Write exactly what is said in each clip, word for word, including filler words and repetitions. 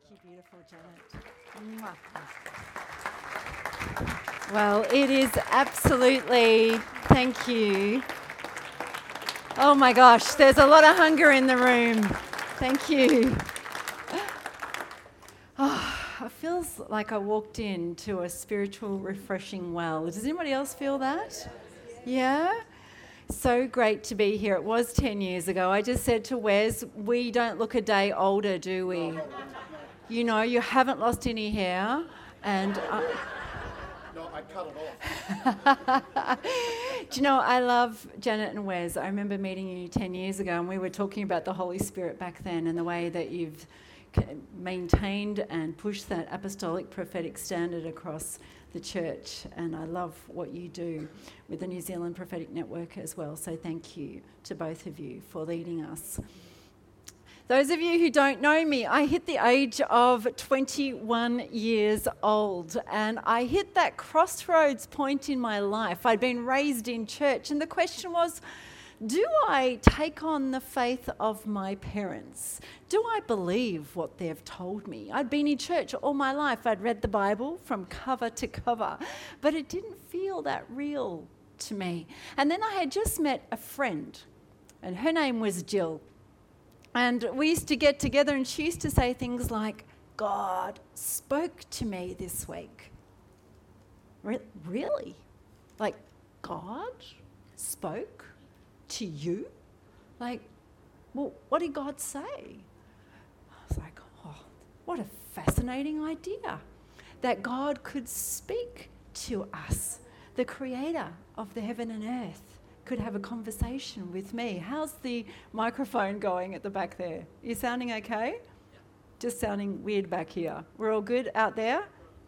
you, beautiful Janet. Mwah. Well, it is absolutely, thank you. Oh my gosh, there's a lot of hunger in the room. Thank you. Oh, it feels like I walked into a spiritual refreshing well. Does anybody else feel that? Yeah? So great to be here. It was ten years ago. I just said to Wes, we don't look a day older, do we? You know, you haven't lost any hair. And uh, no, I cut it off. Do you know, I love Janet and Wes. I remember meeting you ten years ago, and we were talking about the Holy Spirit back then and the way that you've maintained and pushed that apostolic prophetic standard across the church. And I love what you do with the New Zealand Prophetic Network as well. So thank you to both of you for leading us. Those of you who don't know me, I hit the age of twenty-one years old, and I hit that crossroads point in my life. I'd been raised in church, and the question was, do I take on the faith of my parents? Do I believe what they've told me? I'd been in church all my life. I'd read the Bible from cover to cover, but it didn't feel that real to me. And then I had just met a friend, and her name was Jill. And we used to get together, and she used to say things like, God spoke to me this week. Re- really? Like, God spoke to you? Like, well, what did God say? I was like, oh, what a fascinating idea. That God could speak to us, the creator of the heaven and earth. Could have a conversation with me. How's the microphone going at the back there? You sounding okay? Yeah. Just sounding weird back here. We're all good out there?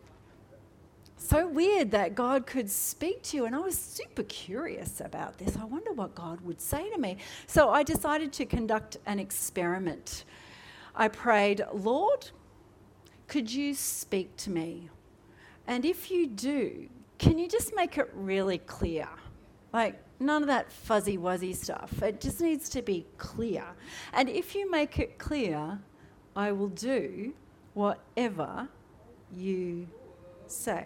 So weird that God could speak to you, and I was super curious about this. I wonder what God would say to me. So I decided to conduct an experiment. I prayed, Lord, could you speak to me? And if you do, can you just make it really clear? Like, none of that fuzzy-wuzzy stuff. It just needs to be clear. And if you make it clear, I will do whatever you say.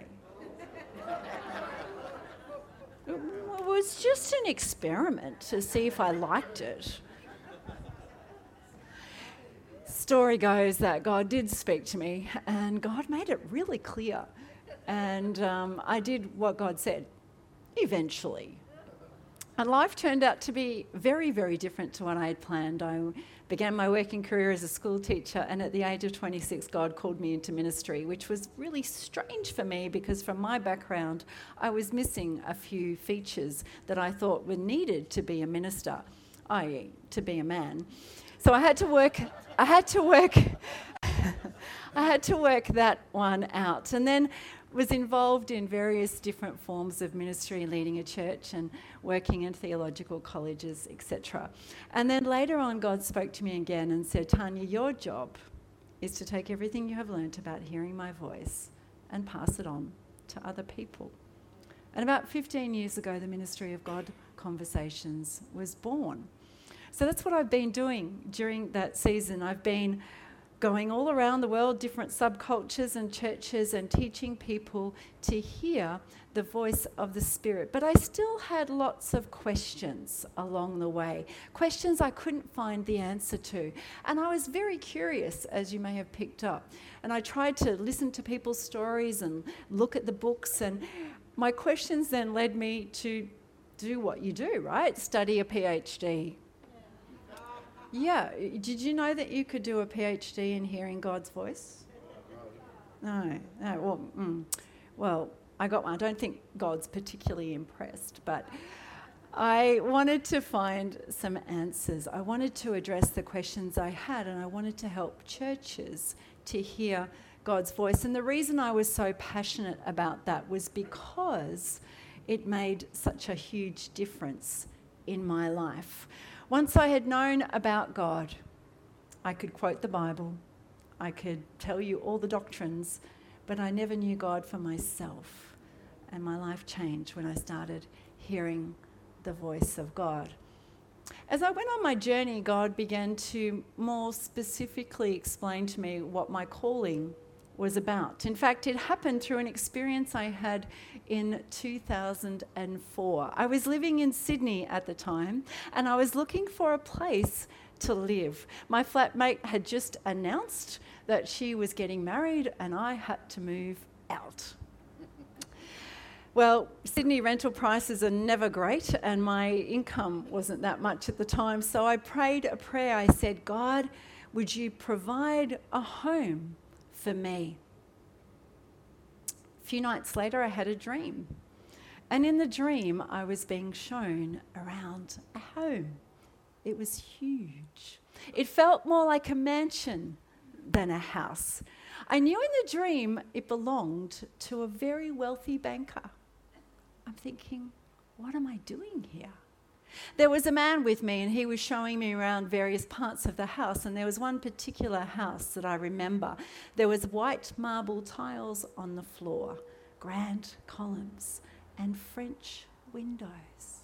It was just an experiment to see if I liked it. Story goes that God did speak to me, and God made it really clear. And um, I did what God said, eventually. And life turned out to be very, very different to what I had planned. I began my working career as a school teacher, and at the age of twenty-six, God called me into ministry, which was really strange for me because from my background, I was missing a few features that I thought were needed to be a minister, that is to be a man. So I had to work, I had to work, I had to work that one out. And then was involved in various different forms of ministry, leading a church and working in theological colleges, et cetera. And then later on, God spoke to me again and said, Tanya, your job is to take everything you have learnt about hearing my voice and pass it on to other people. And about fifteen years ago, the Ministry of God Conversations was born. So that's what I've been doing during that season. I've been going all around the world, different subcultures and churches, and teaching people to hear the voice of the Spirit. But I still had lots of questions along the way, questions I couldn't find the answer to. And I was very curious, as you may have picked up. And I tried to listen to people's stories and look at the books. And my questions then led me to do what you do, right? Study a PhD. Yeah, did you know that you could do a PhD in hearing God's voice? No, no. Well, mm, well, I got one. I don't think God's particularly impressed, but I wanted to find some answers. I wanted to address the questions I had, and I wanted to help churches to hear God's voice. And the reason I was so passionate about that was because it made such a huge difference in my life. Once I had known about God, I could quote the Bible, I could tell you all the doctrines, but I never knew God for myself. And my life changed when I started hearing the voice of God. As I went on my journey, God began to more specifically explain to me what my calling was about. In fact, it happened through an experience I had in two thousand four. I was living in Sydney at the time, and I was looking for a place to live. My flatmate had just announced that she was getting married, and I had to move out. Well, Sydney rental prices are never great, and my income wasn't that much at the time, so I prayed a prayer. I said, God, would you provide a home for me? A few nights later, I had a dream. And in the dream, I was being shown around a home. It was huge. It felt more like a mansion than a house. I knew in the dream it belonged to a very wealthy banker. I'm thinking, what am I doing here? There was a man with me, and he was showing me around various parts of the house, and there was one particular house that I remember. There was white marble tiles on the floor, grand columns, and French windows.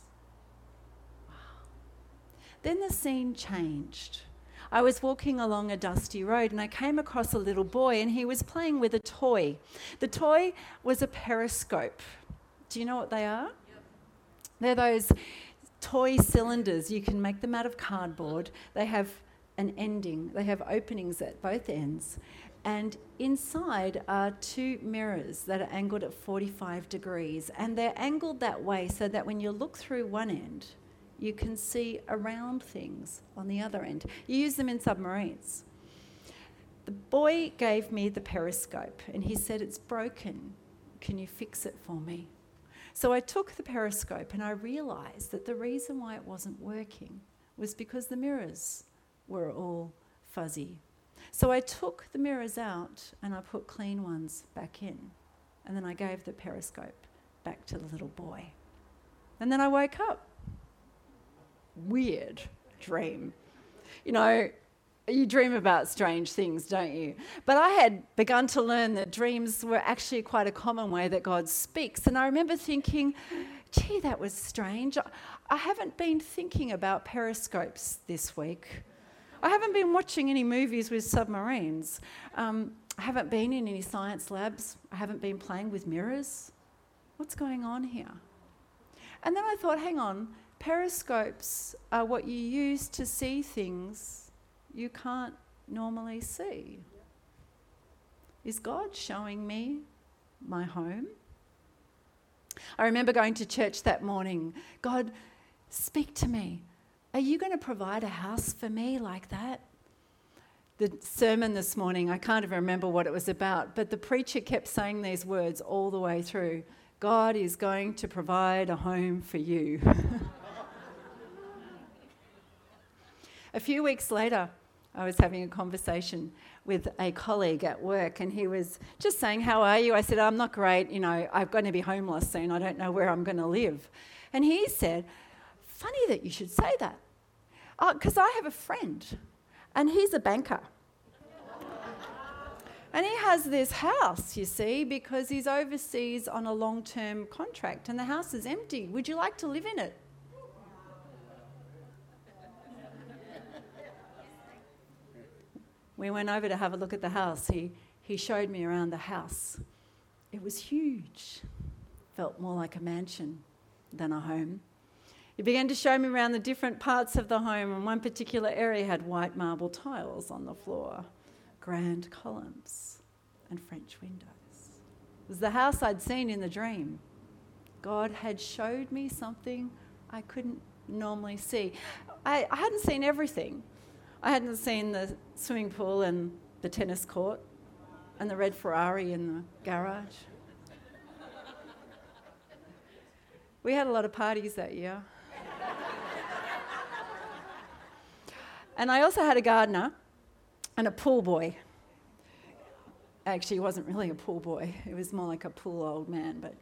Wow. Then the scene changed. I was walking along a dusty road, and I came across a little boy, and he was playing with a toy. The toy was a periscope. Do you know what they are? Yep. They're those toy cylinders. You can make them out of cardboard. They have an ending. They have openings at both ends. And inside are two mirrors that are angled at forty-five degrees. And they're angled that way so that when you look through one end, you can see around things on the other end. You use them in submarines. The boy gave me the periscope, and he said, it's broken. Can you fix it for me? So I took the periscope, and I realised that the reason why it wasn't working was because the mirrors were all fuzzy. So I took the mirrors out and I put clean ones back in. And then I gave the periscope back to the little boy. And then I woke up. Weird dream. You know, you dream about strange things, don't you? But I had begun to learn that dreams were actually quite a common way that God speaks. And I remember thinking, gee, that was strange. I haven't been thinking about periscopes this week. I haven't been watching any movies with submarines. Um, I haven't been in any science labs. I haven't been playing with mirrors. What's going on here? And then I thought, hang on, periscopes are what you use to see things you can't normally see. Is God showing me my home? I remember going to church that morning. God, speak to me. Are you going to provide a house for me like that? The sermon this morning, I can't even remember what it was about, but the preacher kept saying these words all the way through. God is going to provide a home for you. A few weeks later, I was having a conversation with a colleague at work, and he was just saying, how are you? I said, I'm not great. You know, I'm going to be homeless soon. I don't know where I'm going to live. And he said, funny that you should say that. Because uh, I have a friend, and he's a banker. And he has this house, you see, because he's overseas on a long-term contract, and the house is empty. Would you like to live in it? We went over to have a look at the house. He, he showed me around the house. It was huge. Felt more like a mansion than a home. He began to show me around the different parts of the home, and one particular area had white marble tiles on the floor, grand columns, and French windows. It was the house I'd seen in the dream. God had showed me something I couldn't normally see. I, I hadn't seen everything. I hadn't seen the swimming pool and the tennis court and the red Ferrari in the garage. We had a lot of parties that year. And I also had a gardener and a pool boy. Actually, he wasn't really a pool boy. He was more like a pool old man. But,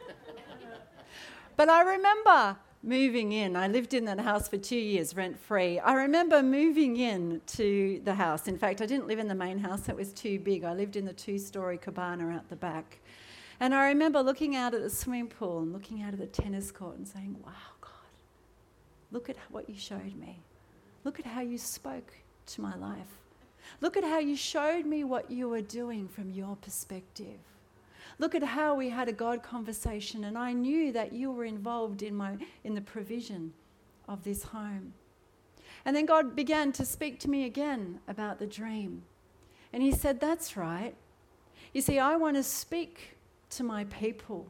but I remember moving in. I lived in that house for two years, rent-free. I remember moving in to the house. In fact, I didn't live in the main house. It was too big. I lived in the two-storey cabana out the back. And I remember looking out at the swimming pool and looking out at the tennis court and saying, wow, God, look at what you showed me. Look at how you spoke to my life. Look at how you showed me what you were doing from your perspective. Look at how we had a God conversation and I knew that you were involved in my in the provision of this home. And then God began to speak to me again about the dream. And he said, that's right. You see, I want to speak to my people.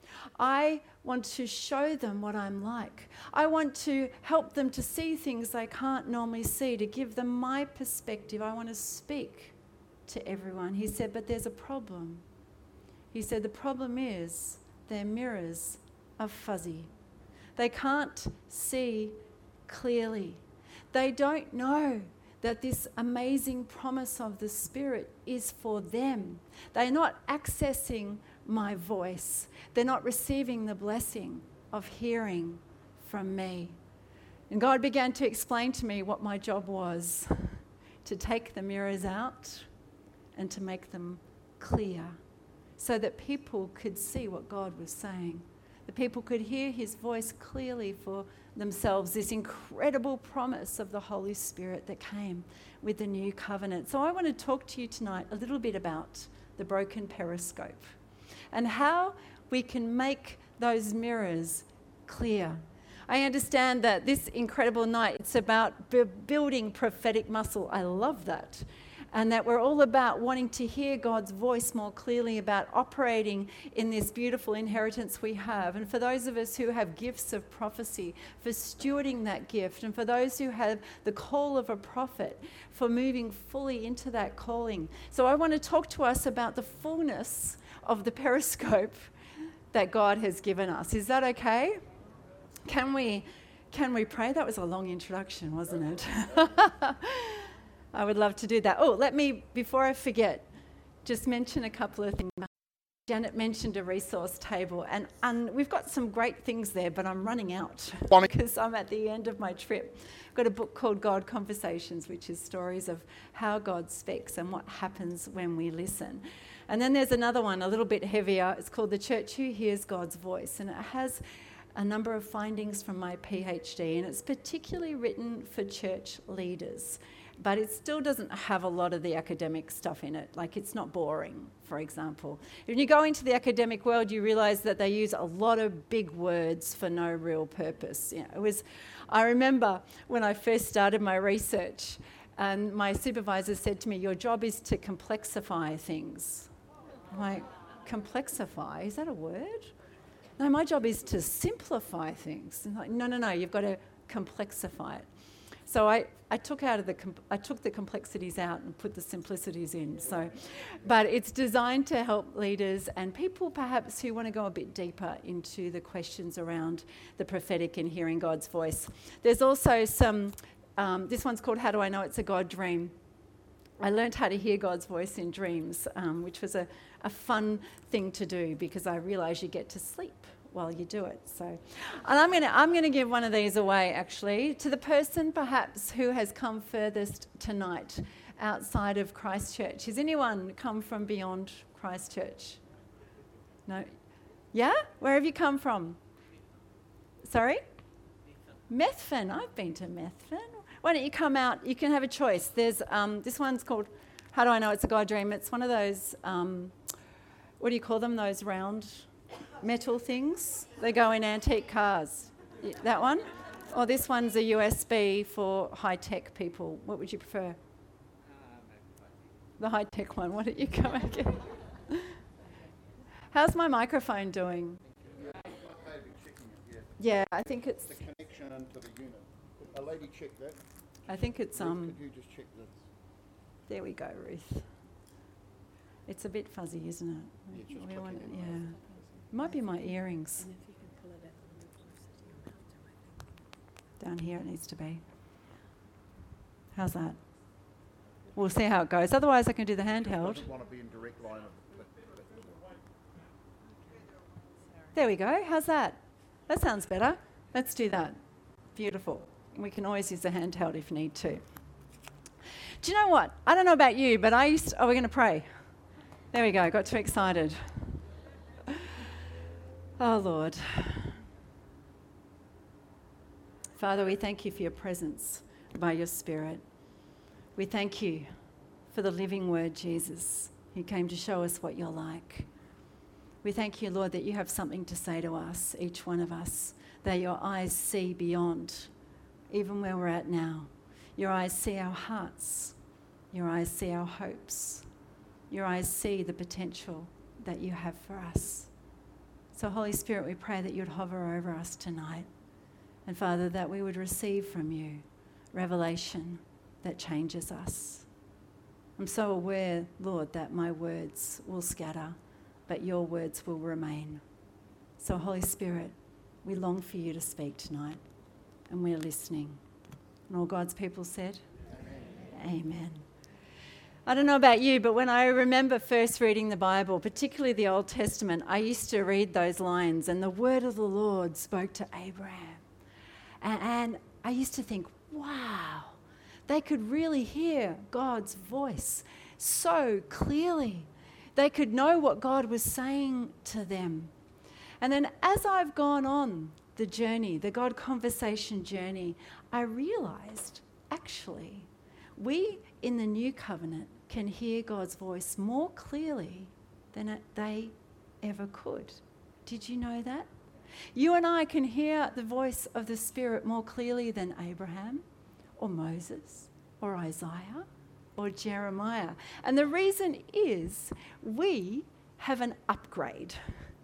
I want to show them what I'm like. I want to help them to see things they can't normally see, to give them my perspective. I want to speak to everyone. He said, but there's a problem. He said, the problem is their mirrors are fuzzy. They can't see clearly. They don't know that this amazing promise of the Spirit is for them. They're not accessing my voice. They're not receiving the blessing of hearing from me. And God began to explain to me what my job was, to take the mirrors out and to make them clear so that people could see what God was saying. The people could hear his voice clearly for themselves, this incredible promise of the Holy Spirit that came with the new covenant. So I want to talk to you tonight a little bit about the broken periscope and how we can make those mirrors clear. I understand that this incredible night, it's about b- building prophetic muscle. I love that. And that we're all about wanting to hear God's voice more clearly, about operating in this beautiful inheritance we have. And for those of us who have gifts of prophecy, for stewarding that gift. And for those who have the call of a prophet, for moving fully into that calling. So I want to talk to us about the fullness of the periscope that God has given us. Is that okay? Can we, can we pray? That was a long introduction, wasn't it? I would love to do that. Oh, let me, before I forget, just mention a couple of things. Janet mentioned a resource table, and, and we've got some great things there, but I'm running out because I'm at the end of my trip. I've got a book called God Conversations, which is stories of how God speaks and what happens when we listen. And then there's another one, a little bit heavier. It's called The Church Who Hears God's Voice, and it has a number of findings from my PhD, and it's particularly written for church leaders. But it still doesn't have a lot of the academic stuff in it. Like, it's not boring, for example. When you go into the academic world, you realise that they use a lot of big words for no real purpose. You know, it was, I remember when I first started my research, and my supervisor said to me, your job is to complexify things. I'm like, complexify? Is that a word? No, my job is to simplify things. And like, no, no, no, you've got to complexify it. So I, I took out of the com- I took the complexities out and put the simplicities in. So, but it's designed to help leaders and people perhaps who want to go a bit deeper into the questions around the prophetic and hearing God's voice. There's also some. Um, this one's called "How Do I Know It's a God Dream?" I learned how to hear God's voice in dreams, um, which was a, a fun thing to do because I realised you get to sleep while you do it. So, and I'm going to I'm going to give one of these away actually to the person perhaps who has come furthest tonight outside of Christchurch. Has anyone come from beyond Christchurch? No? Yeah? Where have you come from? Sorry? Methven. I've been to Methven. Why don't you come out? You can have a choice. There's um, this one's called How Do I Know It's a God Dream? It's one of those, um, what do you call them, those round metal things? They go in antique cars. That one? Or this one's a U S B for high-tech people. What would you prefer? The high-tech one. Why don't you come and get it? How's my microphone doing? Yeah, I think it's... The connection into the unit. A lady check that. I think it's... Ruth, um. could you just check this? There we go, Ruth. It's a bit fuzzy, isn't it? Yeah, just We click want it it, in. yeah. Might be my earrings. Down here it needs to be. How's that? We'll see how it goes. Otherwise I can do the handheld. Doesn't want to be in direct line of the, the, There we go. How's that? That sounds better. Let's do that. Beautiful. We can always use the handheld if need to. Do you know what? I don't know about you, but I used to, oh, we're going to pray. There we go. Got too excited. Oh, Lord. Father, we thank you for your presence by your Spirit. We thank you for the living word, Jesus, who came to show us what you're like. We thank you, Lord, that you have something to say to us, each one of us, that your eyes see beyond, even where we're at now. Your eyes see our hearts. Your eyes see our hopes. Your eyes see the potential that you have for us. So, Holy Spirit, we pray that you'd hover over us tonight. And, Father, that we would receive from you revelation that changes us. I'm so aware, Lord, that my words will scatter, but your words will remain. So, Holy Spirit, we long for you to speak tonight, and we're listening. And all God's people said, Amen. Amen. I don't know about you, but when I remember first reading the Bible, particularly the Old Testament, I used to read those lines, and the word of the Lord spoke to Abraham. And, and I used to think, wow, they could really hear God's voice so clearly. They could know what God was saying to them. And then as I've gone on the journey, the God conversation journey, I realized, actually, we in the new covenant can hear God's voice more clearly than they ever could. Did you know that? You and I can hear the voice of the Spirit more clearly than Abraham or Moses or Isaiah or Jeremiah. And the reason is we have an upgrade.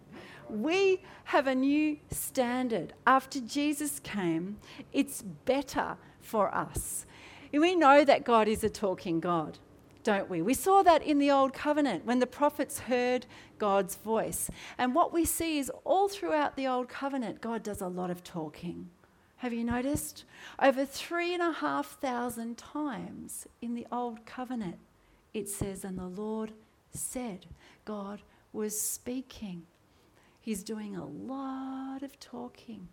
We have a new standard. After Jesus came, it's better for us. We know that God is a talking God, don't we? We saw that in the Old Covenant when the prophets heard God's voice. And what we see is all throughout the Old Covenant, God does a lot of talking. Have you noticed? Over three and a half thousand times in the Old Covenant, it says, and the Lord said, God was speaking. He's doing a lot of talking.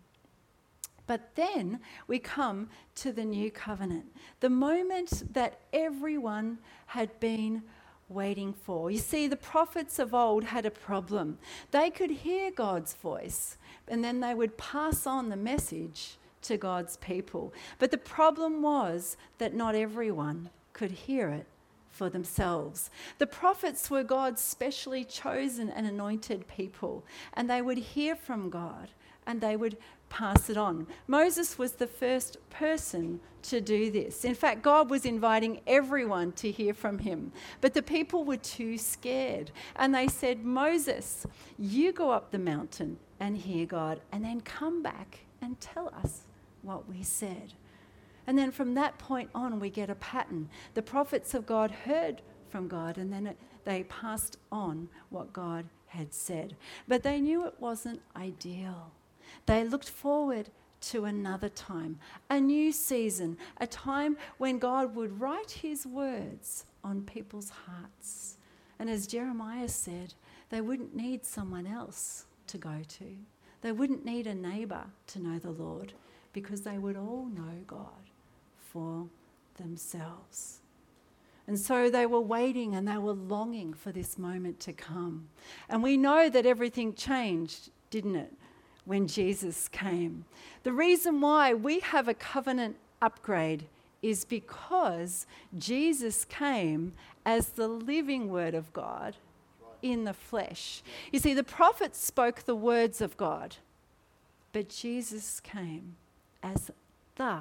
But then we come to the new covenant, the moment that everyone had been waiting for. You see, the prophets of old had a problem. They could hear God's voice, and then they would pass on the message to God's people. But the problem was that not everyone could hear it for themselves. The prophets were God's specially chosen and anointed people, and they would hear from God, and they would pass it on. Moses was the first person to do this. In fact, God was inviting everyone to hear from him, but the people were too scared. And they said, Moses, you go up the mountain and hear God, and then come back and tell us what we said. And then from that point on, we get a pattern. The prophets of God heard from God, and then it, they passed on what God had said. But they knew it wasn't ideal. They looked forward to another time, a new season, a time when God would write his words on people's hearts. And as Jeremiah said, they wouldn't need someone else to go to. They wouldn't need a neighbour to know the Lord, because they would all know God for themselves. And so they were waiting and they were longing for this moment to come. And we know that everything changed, didn't it, when Jesus came? The reason why we have a covenant upgrade is because Jesus came as the living word of God in the flesh. You see, the prophets spoke the words of God, but Jesus came as the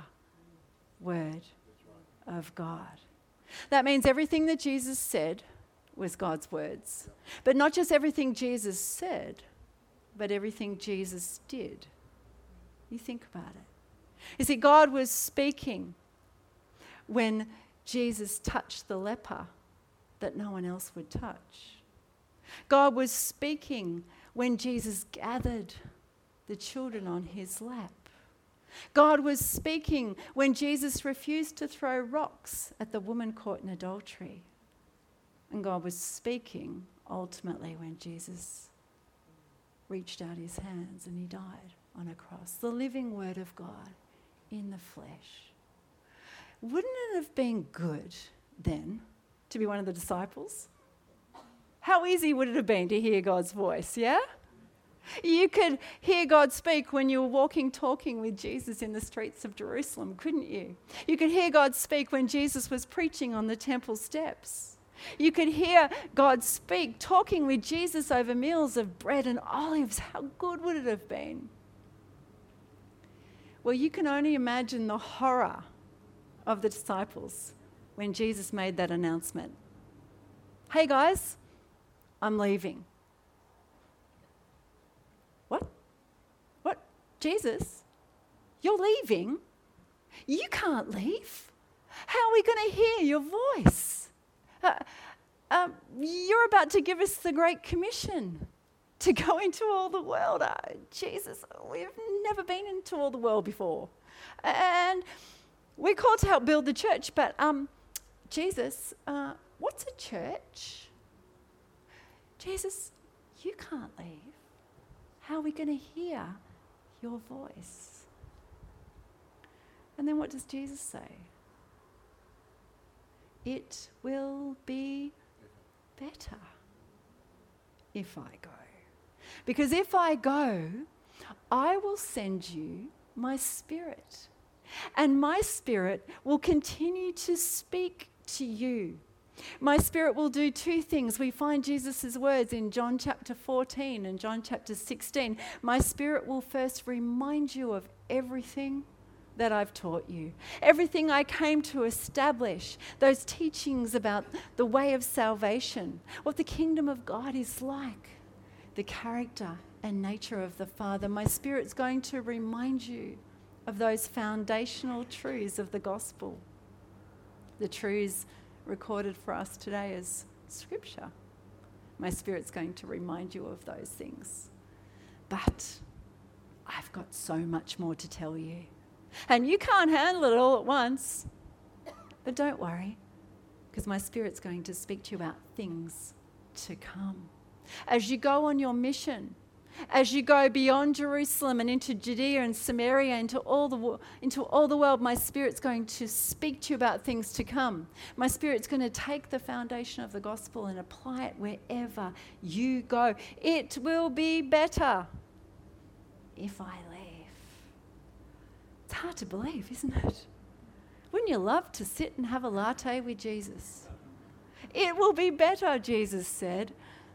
word of God. That means everything that Jesus said was God's words. But not just everything Jesus said, but everything Jesus did. You think about it. You see, God was speaking when Jesus touched the leper that no one else would touch. God was speaking when Jesus gathered the children on his lap. God was speaking when Jesus refused to throw rocks at the woman caught in adultery. And God was speaking ultimately when Jesus reached out his hands and he died on a cross. The living word of God in the flesh. Wouldn't it have been good then to be one of the disciples? How easy would it have been to hear God's voice, yeah? You could hear God speak when you were walking, talking with Jesus in the streets of Jerusalem, couldn't you? You could hear God speak when Jesus was preaching on the temple steps. You could hear God speak, talking with Jesus over meals of bread and olives. How good would it have been? Well, you can only imagine the horror of the disciples when Jesus made that announcement. Hey guys, I'm leaving. What? What? Jesus? You're leaving? You can't leave. How are we going to hear your voice? Uh, um, you're about to give us the Great Commission to go into all the world. Uh, Jesus, we've never been into all the world before. And we're called to help build the church, but um, Jesus, uh, what's a church? Jesus, you can't leave. How are we going to hear your voice? And then what does Jesus say? It will be better if I go. Because if I go, I will send you my Spirit. And my Spirit will continue to speak to you. My Spirit will do two things. We find Jesus' words in John chapter fourteen and John chapter sixteen. My Spirit will first remind you of everything that I've taught you, everything I came to establish, those teachings about the way of salvation, what the kingdom of God is like, the character and nature of the Father. My Spirit's going to remind you of those foundational truths of the gospel, the truths recorded for us today as Scripture. My Spirit's going to remind you of those things. But I've got so much more to tell you. And you can't handle it all at once. But don't worry, because my Spirit's going to speak to you about things to come. As you go on your mission, as you go beyond Jerusalem and into Judea and Samaria, into all the into all the world, my Spirit's going to speak to you about things to come. My Spirit's going to take the foundation of the gospel and apply it wherever you go. It will be better if I leave. It's hard to believe, isn't it? Wouldn't you love to sit and have a latte with Jesus? It will be better, Jesus said.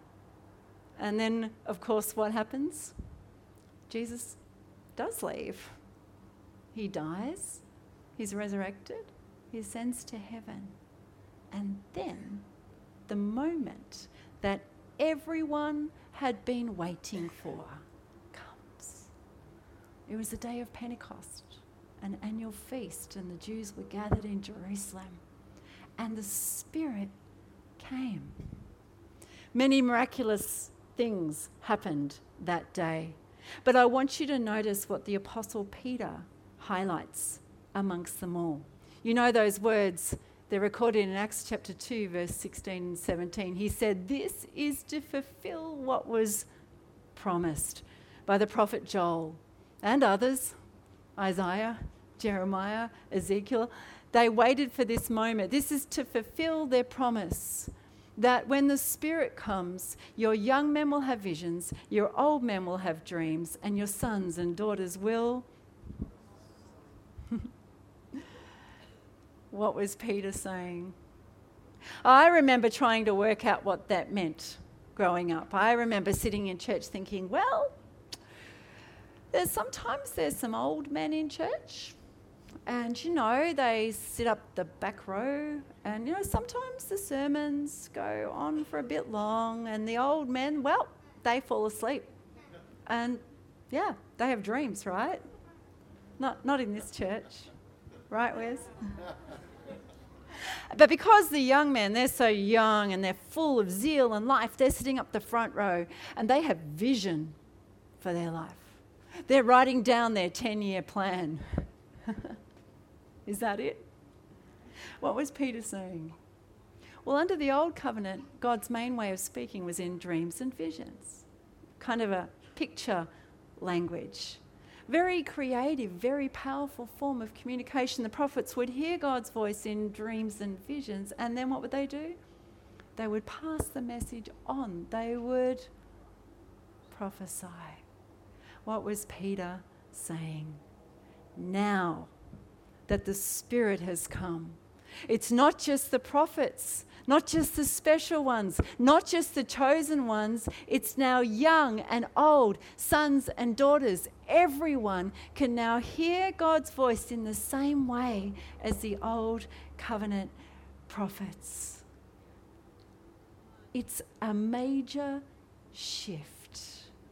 And then, of course, what happens? Jesus does leave. He dies. He's resurrected. He ascends to heaven. And then the moment that everyone had been waiting for comes. It was the day of Pentecost, an annual feast, and the Jews were gathered in Jerusalem. And the Spirit came. Many miraculous things happened that day. But I want you to notice what the Apostle Peter highlights amongst them all. You know those words, they're recorded in Acts chapter two, verse sixteen and seventeen. He said, "This is to fulfill what was promised by the prophet Joel and others, Isaiah, Jeremiah, Ezekiel. They waited for this moment. This is to fulfill their promise that when the Spirit comes, your young men will have visions, your old men will have dreams, and your sons and daughters will..." What was Peter saying? I remember trying to work out what that meant growing up. I remember sitting in church thinking, well, there's sometimes there's some old men in church, and, you know, they sit up the back row, and, you know, sometimes the sermons go on for a bit long, and the old men, well, they fall asleep. And, yeah, they have dreams, right? Not not in this church. Right, Wes? But because the young men, they're so young and they're full of zeal and life, they're sitting up the front row, and they have vision for their life. They're writing down their ten-year plan. Is that it? What was Peter saying? Well, under the old covenant, God's main way of speaking was in dreams and visions, kind of a picture language. Very creative, very powerful form of communication. The prophets would hear God's voice in dreams and visions, and then what would they do? They would pass the message on. They would prophesy. What was Peter saying? Now that the Spirit has come, it's not just the prophets, not just the special ones, not just the chosen ones. It's now young and old, sons and daughters. Everyone can now hear God's voice in the same way as the old covenant prophets. It's a major shift.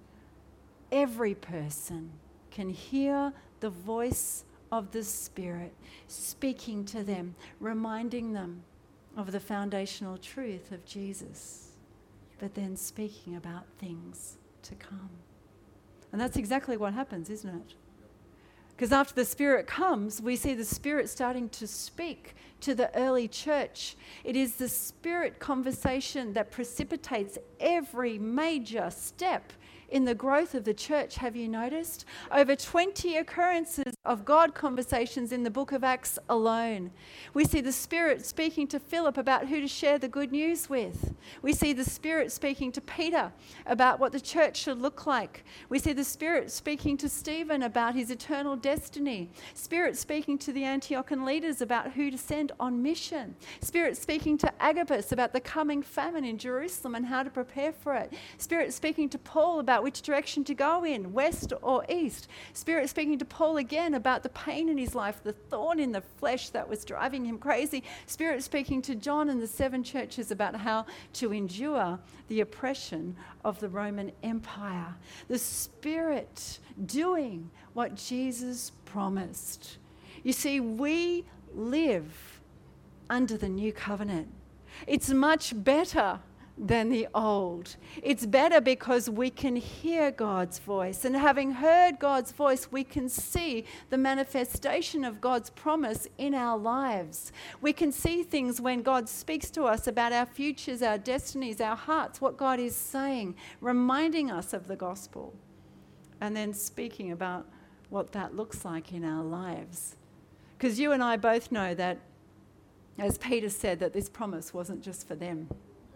Every person can hear the voice of the Spirit speaking to them, reminding them of the foundational truth of Jesus, but then speaking about things to come. And that's exactly what happens, isn't it? Because after the Spirit comes, we see the Spirit starting to speak to the early church. It is the Spirit conversation that precipitates every major step in the growth of the church. Have you noticed? Over twenty occurrences of God conversations in the book of Acts alone. We see the Spirit speaking to Philip about who to share the good news with. We see the Spirit speaking to Peter about what the church should look like. We see the Spirit speaking to Stephen about his eternal destiny. Spirit speaking to the Antiochian leaders about who to send on mission. Spirit speaking to Agabus about the coming famine in Jerusalem and how to prepare for it. Spirit speaking to Paul about which direction to go in, west or east. Spirit speaking to Paul again about the pain in his life, the thorn in the flesh that was driving him crazy. Spirit speaking to John and the seven churches about how to endure the oppression of the Roman Empire. The Spirit doing what Jesus promised. You see, we live under the new covenant. It's much better than the old. It's better because we can hear God's voice, and having heard God's voice, we can see the manifestation of God's promise in our lives. We can see things when God speaks to us about our futures, our destinies, our hearts, what God is saying, reminding us of the gospel, and then speaking about what that looks like in our lives. Because you and I both know that, as Peter said, that this promise wasn't just for them.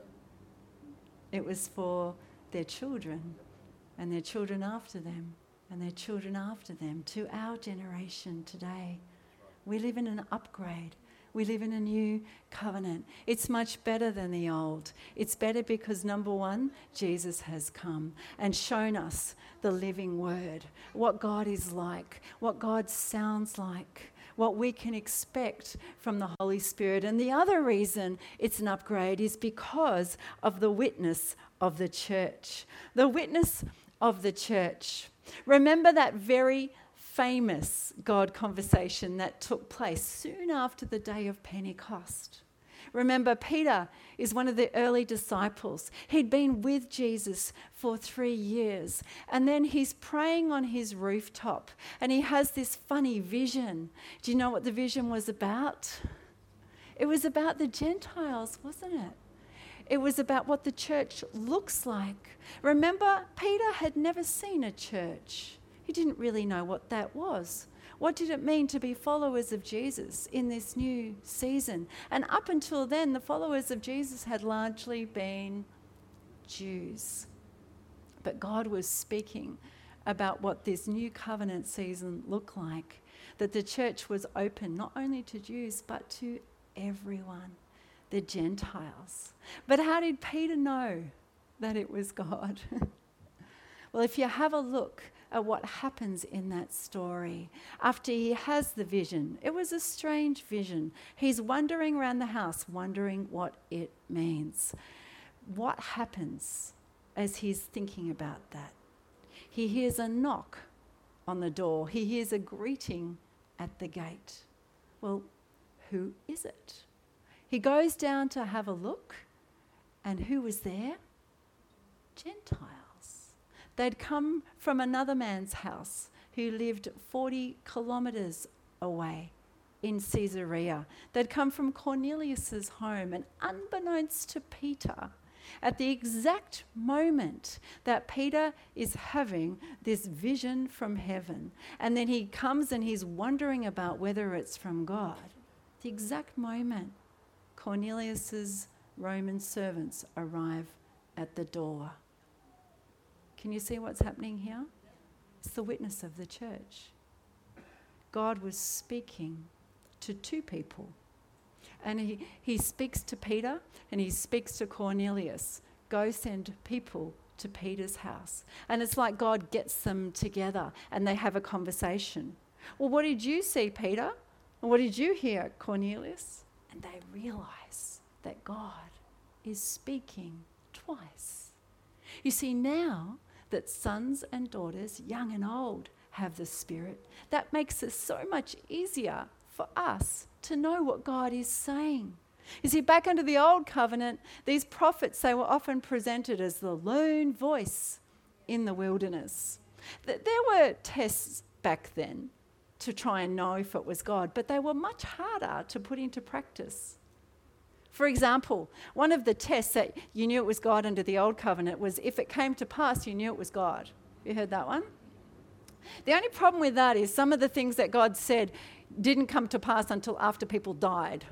It was for their children and their children after them and their children after them, to our generation today. We live in an upgrade. We live in a new covenant. It's much better than the old. It's better because, number one, Jesus has come and shown us the living word, what God is like, what God sounds like, what we can expect from the Holy Spirit. And the other reason it's an upgrade is because of the witness of the church. The witness of the church. Remember that very famous God conversation that took place soon after the day of Pentecost. Remember, Peter is one of the early disciples. He'd been with Jesus for three years. And then he's praying on his rooftop and he has this funny vision. Do you know what the vision was about? It was about the Gentiles, wasn't it? It was about what the church looks like. Remember, Peter had never seen a church. He didn't really know what that was. What did it mean to be followers of Jesus in this new season? And up until then, the followers of Jesus had largely been Jews. But God was speaking about what this new covenant season looked like, that the church was open not only to Jews, but to everyone, the Gentiles. But how did Peter know that it was God? Well, if you have a look at what happens in that story, after he has the vision, it was a strange vision. He's wandering around the house, wondering what it means. What happens as he's thinking about that? He hears a knock on the door. He hears a greeting at the gate. Well, who is it? He goes down to have a look, and who was there? Gentiles. They'd come from another man's house who lived forty kilometres away in Caesarea. They'd come from Cornelius's home, and unbeknownst to Peter, at the exact moment that Peter is having this vision from heaven, and then he comes and he's wondering about whether it's from God, the exact moment Cornelius's Roman servants arrive at the door. Can you see what's happening here? It's the witness of the church. God was speaking to two people. And he, he speaks to Peter and he speaks to Cornelius. Go send people to Peter's house. And it's like God gets them together and they have a conversation. Well, what did you see, Peter? And what did you hear, Cornelius? And they realize that God is speaking twice. You see, now that sons and daughters, young and old, have the Spirit, that makes it so much easier for us to know what God is saying. You see, back under the old covenant, these prophets, they were often presented as the lone voice in the wilderness. There were tests back then to try and know if it was God, but they were much harder to put into practice. For example, one of the tests that you knew it was God under the old covenant was if it came to pass, you knew it was God. You heard that one? The only problem with that is some of the things that God said didn't come to pass until after people died.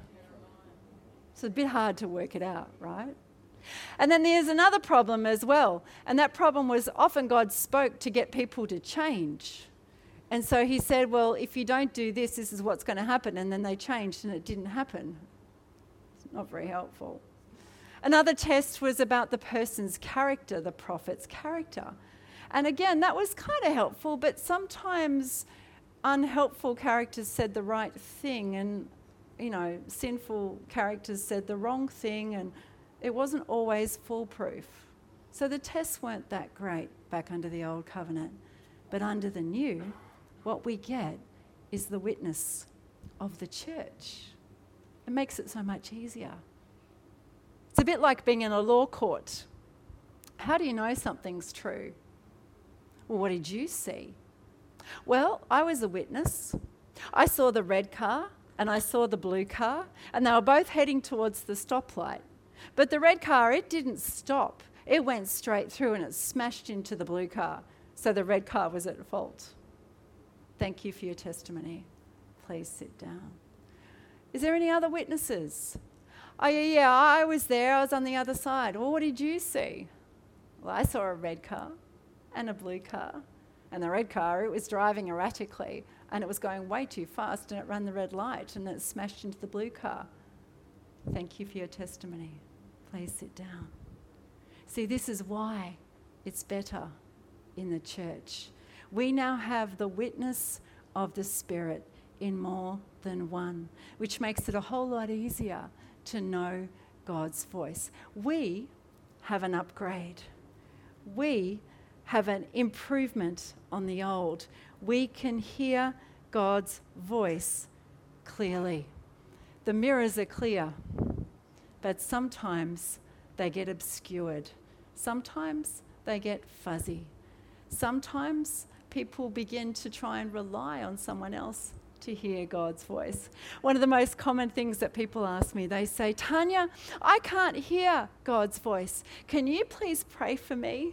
It's a bit hard to work it out, right? And then there's another problem as well. And that problem was often God spoke to get people to change. And so he said, well, if you don't do this, this is what's going to happen. And then they changed and it didn't happen. It's not very helpful. Another test was about the person's character, the prophet's character. And again, that was kind of helpful, but sometimes unhelpful characters said the right thing and, you know, sinful characters said the wrong thing, and it wasn't always foolproof. So the tests weren't that great back under the old covenant. But under the new, what we get is the witness of the church. It makes it so much easier. It's a bit like being in a law court. How do you know something's true? Well, what did you see? Well, I was a witness. I saw the red car and I saw the blue car, and they were both heading towards the stoplight. But the red car, it didn't stop. It went straight through and it smashed into the blue car. So the red car was at fault. Thank you for your testimony. Please sit down. Is there any other witnesses? Oh, yeah, yeah, I was there. I was on the other side. Well, what did you see? Well, I saw a red car and a blue car. And the red car, it was driving erratically and it was going way too fast and it ran the red light and it smashed into the blue car. Thank you for your testimony. Please sit down. See, this is why it's better in the church. We now have the witness of the Spirit in more than one, which makes it a whole lot easier to know God's voice. We have an upgrade. We have an improvement on the old. We can hear God's voice clearly. The mirrors are clear, but sometimes they get obscured. Sometimes they get fuzzy. Sometimes people begin to try and rely on someone else to hear God's voice. One of the most common things that people ask me, they say, Tanya, I can't hear God's voice. Can you please pray for me?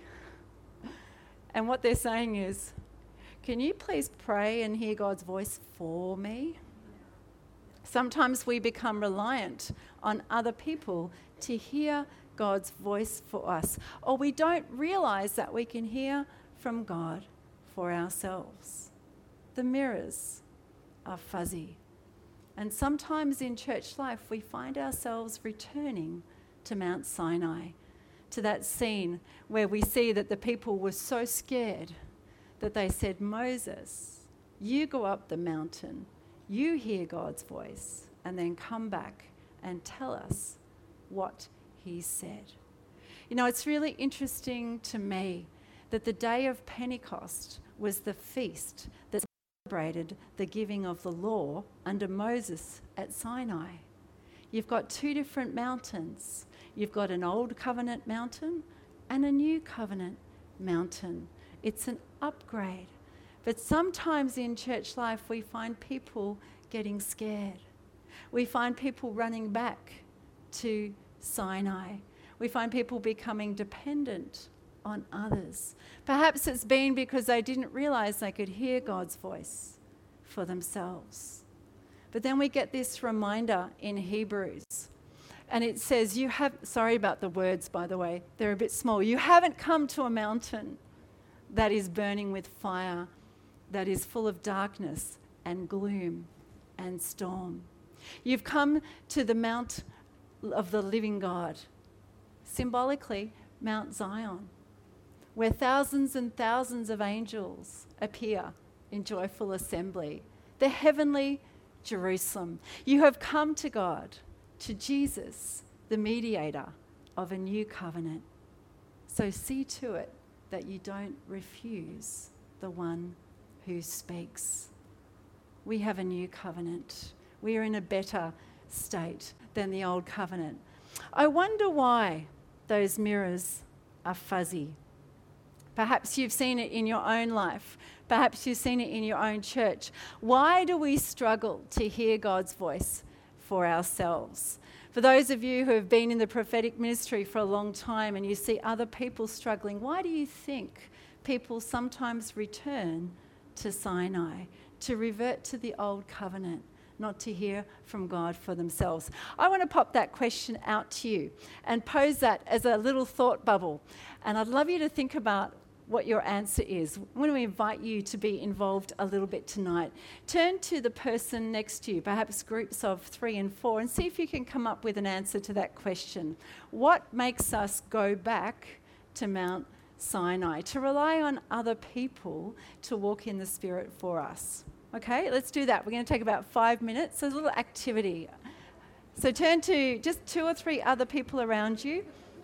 And what they're saying is, can you please pray and hear God's voice for me? Sometimes we become reliant on other people to hear God's voice for us, or we don't realize that we can hear from God for ourselves. The mirrors are fuzzy. And sometimes in church life, we find ourselves returning to Mount Sinai, to that scene where we see that the people were so scared that they said, Moses, you go up the mountain, you hear God's voice, and then come back and tell us what he said. You know, it's really interesting to me that the day of Pentecost was the feast that celebrated the giving of the law under Moses at Sinai. You've got two different mountains. You've got an old covenant mountain and a new covenant mountain. It's an upgrade. But sometimes in church life we find people getting scared. We find people running back to Sinai. We find people becoming dependent on others. Perhaps it's been because they didn't realize they could hear God's voice for themselves. But then we get this reminder in Hebrews. And it says, you have, sorry about the words, by the way, they're a bit small. You haven't come to a mountain that is burning with fire, that is full of darkness and gloom and storm. You've come to the Mount of the living God, symbolically Mount Zion, where thousands and thousands of angels appear in joyful assembly, the heavenly Jerusalem. You have come to God, to Jesus, the mediator of a new covenant. So see to it that you don't refuse the one who speaks. We have a new covenant. We are in a better state than the old covenant. I wonder why those mirrors are fuzzy. Perhaps you've seen it in your own life. Perhaps you've seen it in your own church. Why do we struggle to hear God's voice for ourselves? For those of you who have been in the prophetic ministry for a long time and you see other people struggling, why do you think people sometimes return to Sinai, to revert to the old covenant, not to hear from God for themselves? I want to pop that question out to you and pose that as a little thought bubble. And I'd love you to think about what your answer is. When we invite you to be involved a little bit tonight, turn to the person next to you, perhaps groups of three and four, and see if you can come up with an answer to that question. What makes us go back to Mount Sinai, to rely on other people to walk in the Spirit for us? Okay, let's do that. We're going to take about five minutes, so a little activity. So turn to just two or three other people around you.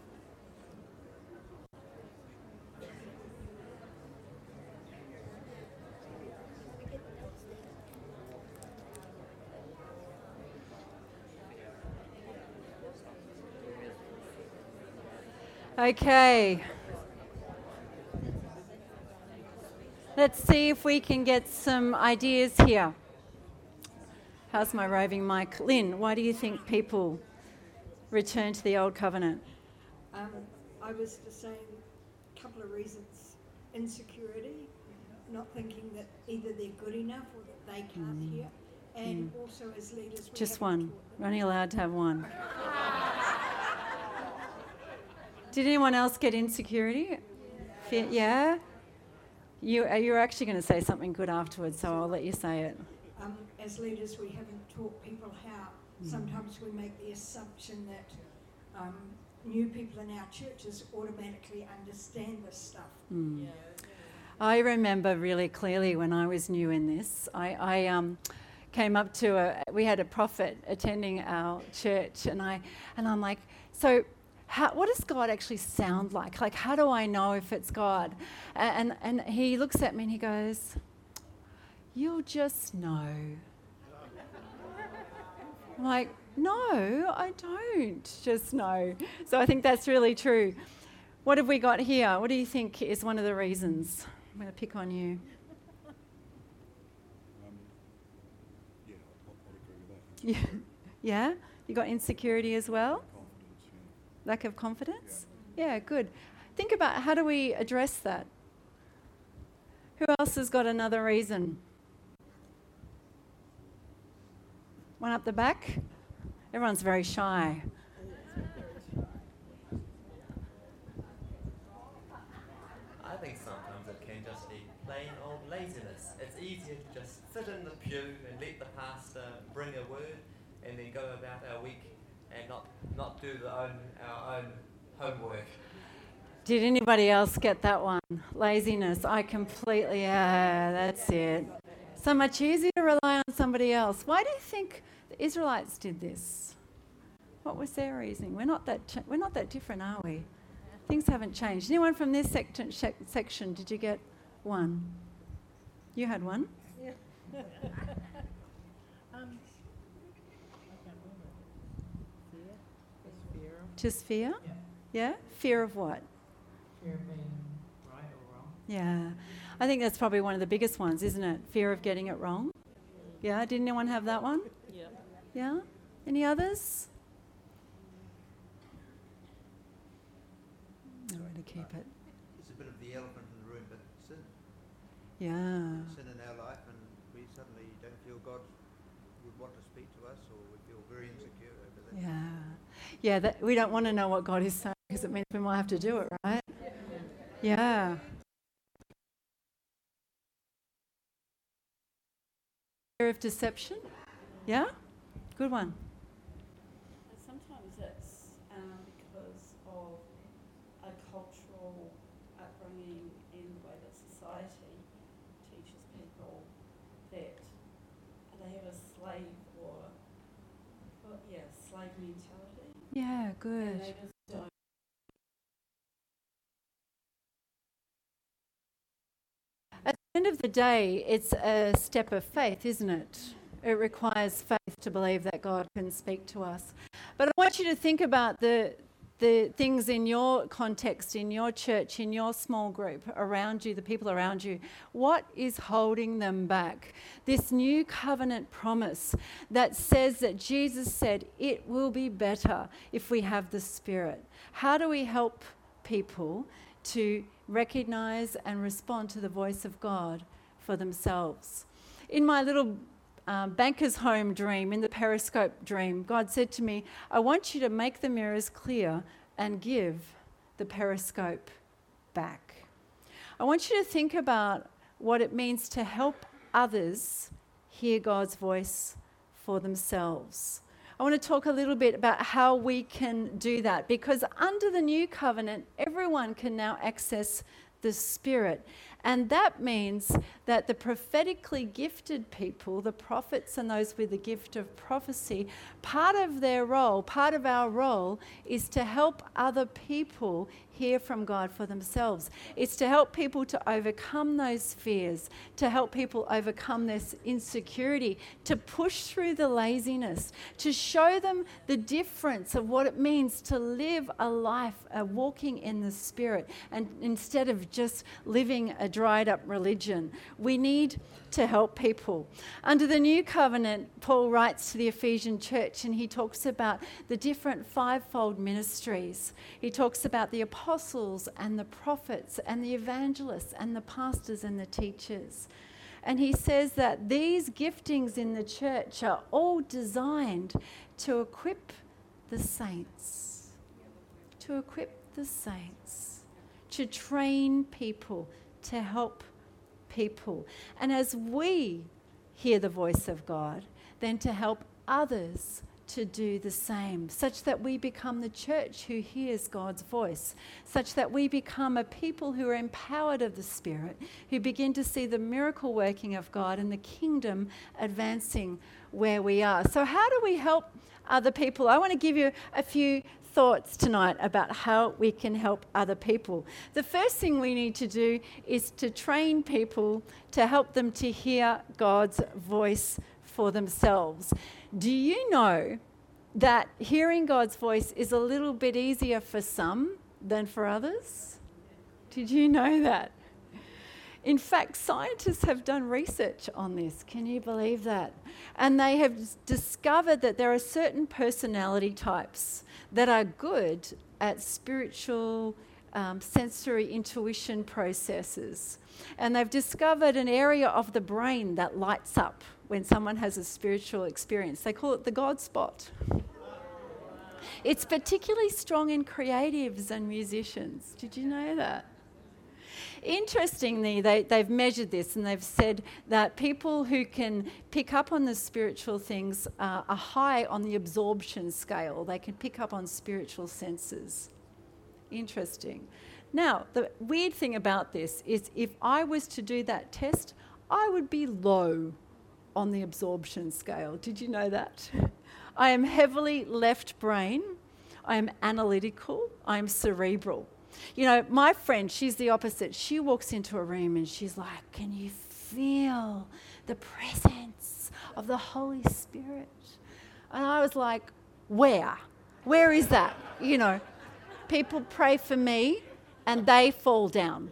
Okay. Let's see if we can get some ideas here. How's my roving mic? Lynn, why do you think people return to the old covenant? Um, I was just saying a couple of reasons. Insecurity, not thinking that either they're good enough or that they can't mm. hear. And mm. also as leaders... We just one. We're only allowed to have one. Did anyone else get insecurity? Yeah? yeah? You, you're actually going to say something good afterwards, so I'll let you say it. Um, as leaders, we haven't taught people how. Mm. Sometimes we make the assumption that um, new people in our churches automatically understand this stuff. Mm. Yeah. I remember really clearly when I was new in this, I, I um, came up to a, we had a prophet attending our church, and, I, and I'm like, so... How, what does God actually sound like? Like, how do I know if it's God? And, and, and he looks at me and he goes, you'll just know. I'm like, no, I don't just know. So I think that's really true. What have we got here? What do you think is one of the reasons? I'm going to pick on you. Um, yeah, I'd agree with that. Yeah? Yeah? You got insecurity as well? Lack of confidence? Yeah. yeah, good. Think about how do we address that? Who else has got another reason? One up the back? Everyone's very shy. I think sometimes it can just be plain old laziness. It's easier to just sit in the pew and let the pastor bring a word and then go about our week and not, not do the own, our own homework. Did anybody else get that one? Laziness. I completely, yeah, that's it. So much easier to rely on somebody else. Why do you think the Israelites did this? What was their reasoning? We're not that, ch- we're not that different, are we? Things haven't changed. Anyone from this section, sh- section, did you get one? You had one? Yeah. um, Just fear? Yeah. yeah? Fear of what? Fear of being right or wrong. Yeah. I think that's probably one of the biggest ones, isn't it? Fear of getting it wrong. Yeah? Did anyone have that one? Yeah. Yeah? Any others? Nowhere to keep it. It's a bit of the elephant in the room, but sin. Yeah. Sin in our life, and we suddenly don't feel God would want to speak to us, or we feel very insecure over that. Yeah. Yeah, that, we don't want to know what God is saying because it means we might have to do it, right? Yeah. fear of deception? Yeah? Good one. And sometimes it's um, because of a cultural upbringing in the way that society teaches people that they have a slave or, well, yeah, slave mentality. Yeah, And good. they just don't. At the end of the day, it's a step of faith, isn't it? It requires faith to believe that God can speak to us. But I want you to think about the the things in your context, in your church, in your small group, around you, the people around you. What is holding them back? This new covenant promise that says that Jesus said it will be better if we have the Spirit. How do we help people to recognize and respond to the voice of God for themselves? In my little um, banker's home dream, in the Periscope dream, God said to me, I want you to make the mirrors clear and give the Periscope back. I want you to think about what it means to help others hear God's voice for themselves. I want to talk a little bit about how we can do that, because under the new covenant, everyone can now access the Spirit. And that means that the prophetically gifted people, the prophets and those with the gift of prophecy, part of their role, part of our role, is to help other people hear from God for themselves. It's to help people to overcome those fears, to help people overcome this insecurity, to push through the laziness, to show them the difference of what it means to live a life uh, walking in the Spirit, and instead of just living a dried up religion. We need to help people. Under the new covenant, Paul writes to the Ephesian church and he talks about the different fivefold ministries. He talks about the apostles and the prophets and the evangelists and the pastors and the teachers. And he says that these giftings in the church are all designed to equip the saints, to equip the saints, to train people, to help people. And as we hear the voice of God, then to help others to do the same, such that we become the church who hears God's voice, such that we become a people who are empowered of the Spirit, who begin to see the miracle working of God and the kingdom advancing where we are. So how do we help other people? I want to give you a few thoughts tonight about how we can help other people. The first thing we need to do is to train people to help them to hear God's voice for themselves. Do you know that hearing God's voice is a little bit easier for some than for others? Did you know that? In fact, scientists have done research on this. Can you believe that? And they have discovered that there are certain personality types that are good at spiritual um, sensory intuition processes. And they've discovered an area of the brain that lights up when someone has a spiritual experience. They call it the God spot. It's particularly strong in creatives and musicians. Did you know that? Interestingly, they, they've measured this and they've said that people who can pick up on the spiritual things uh, are high on the absorption scale. They can pick up on spiritual senses. Interesting. Now, the weird thing about this is if I was to do that test, I would be low on the absorption scale. Did you know that? I am heavily left brain. I am analytical. I am cerebral. You know, my friend, she's the opposite. She walks into a room and she's like, can you feel the presence of the Holy Spirit? And I was like, where? Where is that? You know, people pray for me and they fall down.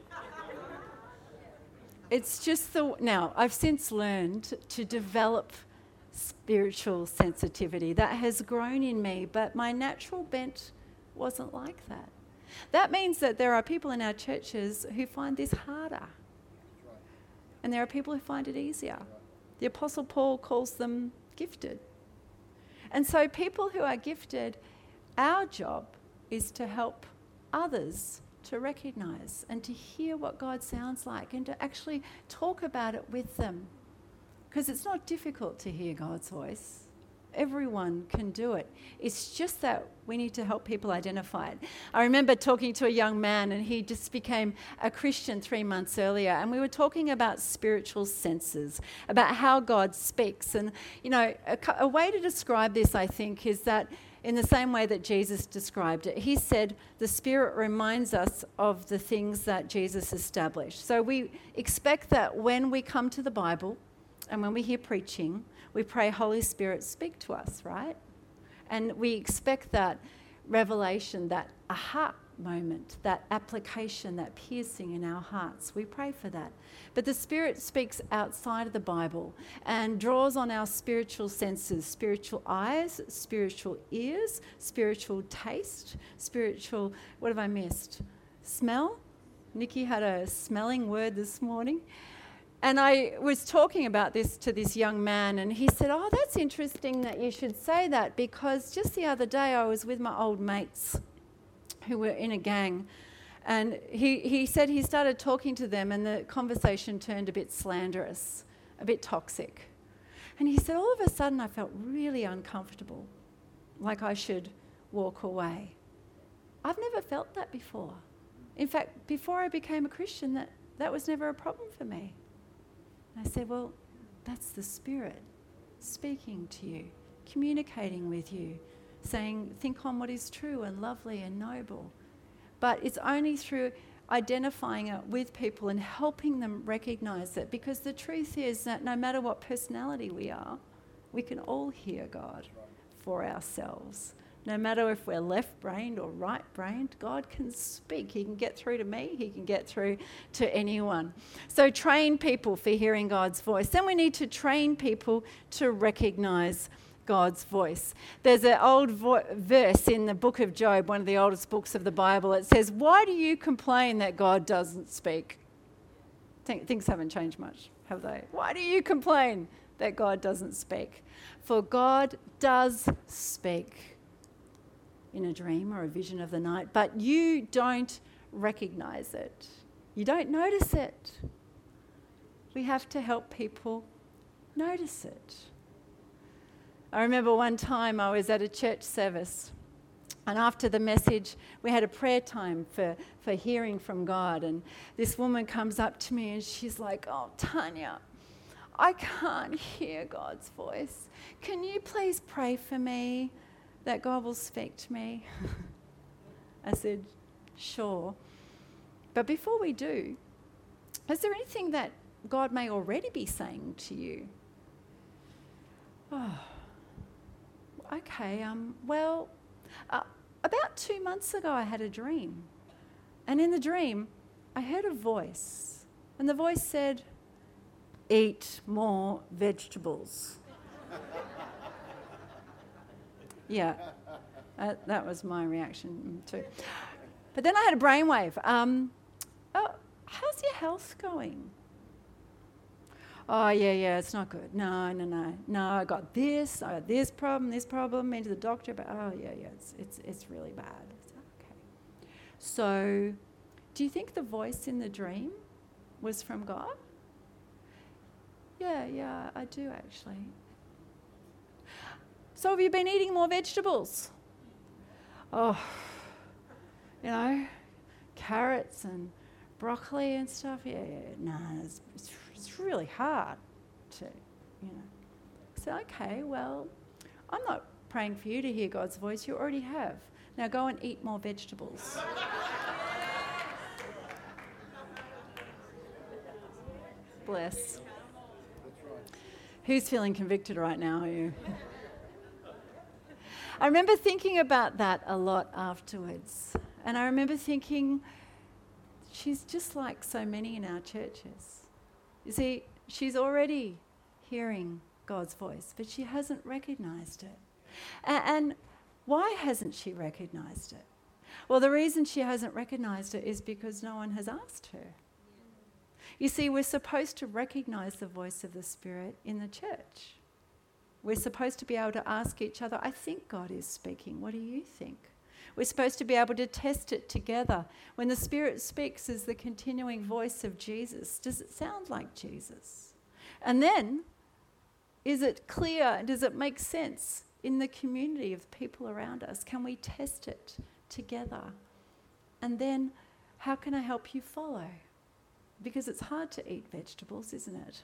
It's just the... Now, I've since learned to develop spiritual sensitivity. That has grown in me, but my natural bent wasn't like that. That means that there are people in our churches who find this harder. And there are people who find it easier. The Apostle Paul calls them gifted. And so people who are gifted, our job is to help others to recognise and to hear what God sounds like and to actually talk about it with them. because it's not difficult to hear God's voice. Everyone can do it. It's just that we need to help people identify it. I remember talking to a young man, and he just became a Christian three months earlier, and we were talking about spiritual senses, about how God speaks. And, you know, a, a way to describe this, I think, is that in the same way that Jesus described it, he said the Spirit reminds us of the things that Jesus established. So we expect that when we come to the Bible and when we hear preaching, we pray, Holy Spirit, speak to us, right? And we expect that revelation, that aha moment, that application, that piercing in our hearts. We pray for that. But the Spirit speaks outside of the Bible and draws on our spiritual senses, spiritual eyes, spiritual ears, spiritual taste, spiritual, what have I missed? Smell? Nikki had a smelling word this morning. And I was talking about this to this young man, and he said, oh, that's interesting that you should say that, because just the other day I was with my old mates who were in a gang, and he, he said he started talking to them, and the conversation turned a bit slanderous, a bit toxic. And he said, all of a sudden I felt really uncomfortable, like I should walk away. I've never felt that before. In fact, before I became a Christian, that, that was never a problem for me. I said, well, that's the Spirit speaking to you, communicating with you, saying, think on what is true and lovely and noble. But it's only through identifying it with people and helping them recognise it, because the truth is that no matter what personality we are, we can all hear God for ourselves. No matter if we're left-brained or right-brained, God can speak. He can get through to me. He can get through to anyone. So train people for hearing God's voice. Then we need to train people to recognise God's voice. There's an old vo- verse in the book of Job, one of the oldest books of the Bible. It says, why do you complain that God doesn't speak? Th- things haven't changed much, have they? Why do you complain that God doesn't speak? For God does speak in a dream or a vision of the night, but you don't recognise it. You don't notice it. We have to help people notice it. I remember one time I was at a church service, and after the message, we had a prayer time for, for hearing from God, and this woman comes up to me and she's like, oh, Tanya, I can't hear God's voice. Can you please pray for me that God will speak to me? I said, sure. But before we do, is there anything that God may already be saying to you? Oh, okay, um, well, uh, about two months ago I had a dream. And in the dream, I heard a voice. And the voice said, eat more vegetables. Yeah, uh, that was my reaction too. But then I had a brainwave. Um, oh, how's your health going? Oh, yeah, yeah, it's not good. No, no, no. No, I got this, I got this problem, this problem, went to the doctor, but oh, yeah, yeah, it's it's it's really bad. It's okay. So, do you think the voice in the dream was from God? Yeah, yeah, I do actually. So have you been eating more vegetables? Oh, you know, carrots and broccoli and stuff. Yeah, yeah, no, it's, it's, it's really hard to, you know. I said, okay, well, I'm not praying for you to hear God's voice. You already have. Now go and eat more vegetables. Bless. Who's feeling convicted right now? Are you? I remember thinking about that a lot afterwards. And I remember thinking, she's just like so many in our churches. You see, she's already hearing God's voice, but she hasn't recognised it. A- and why hasn't she recognised it? Well, the reason she hasn't recognised it is because no one has asked her. You see, we're supposed to recognise the voice of the Spirit in the church. We're supposed to be able to ask each other, I think God is speaking. What do you think? We're supposed to be able to test it together. When the Spirit speaks as the continuing voice of Jesus, does it sound like Jesus? And then Is it clear? Does it make sense in the community of people around us? Can we test it together? And then, how can I help you follow? Because it's hard to eat vegetables, isn't it?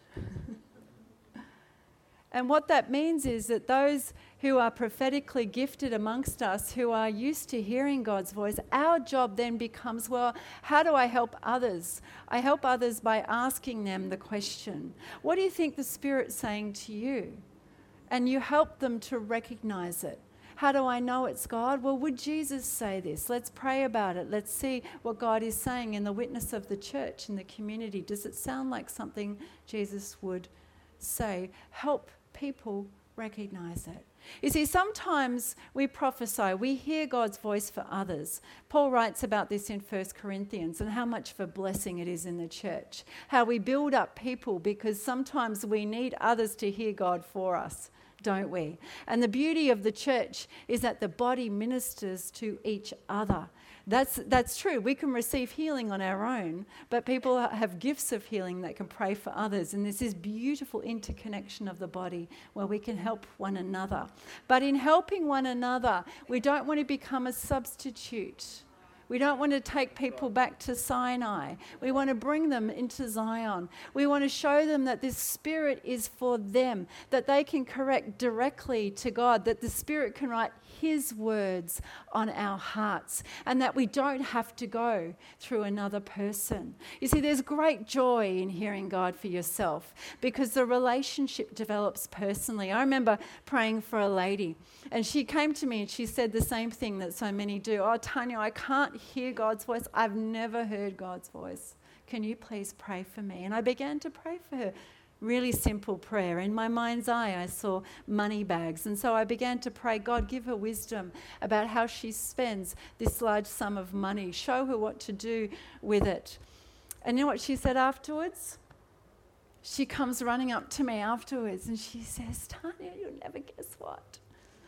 And what that means is that those who are prophetically gifted amongst us, who are used to hearing God's voice, our job then becomes, well, how do I help others? I help others by asking them the question, what do you think the Spirit's saying to you? And you help them to recognize it. How do I know it's God? Well, would Jesus say this? Let's pray about it. Let's see what God is saying in the witness of the church, in the community. Does it sound like something Jesus would say? Help people recognize it. You see, sometimes we prophesy, we hear God's voice for others. Paul writes about this in First Corinthians and how much of a blessing it is in the church. How we build up people because sometimes we need others to hear God for us, don't we? And the beauty of the church is that the body ministers to each other. That's that's true. We can receive healing on our own, but people have gifts of healing that can pray for others. And there's this beautiful interconnection of the body where we can help one another. But in helping one another, we don't want to become a substitute. We don't want to take people back to Sinai. We want to bring them into Zion. We want to show them that this Spirit is for them, that they can correct directly to God, that the Spirit can write His words on our hearts, and that we don't have to go through another person. You see, there's great joy in hearing God for yourself because the relationship develops personally. I remember praying for a lady, and she came to me and she said the same thing that so many do. Oh, Tanya, I can't hear God's voice. I've never heard God's voice. Can you please pray for me? And I began to pray for her. Really simple prayer. In my mind's eye, I saw money bags. And so I began to pray, God, give her wisdom about how she spends this large sum of money. Show her what to do with it. And you know what she said afterwards? She comes running up to me afterwards and she says, Tanya, you'll never guess what?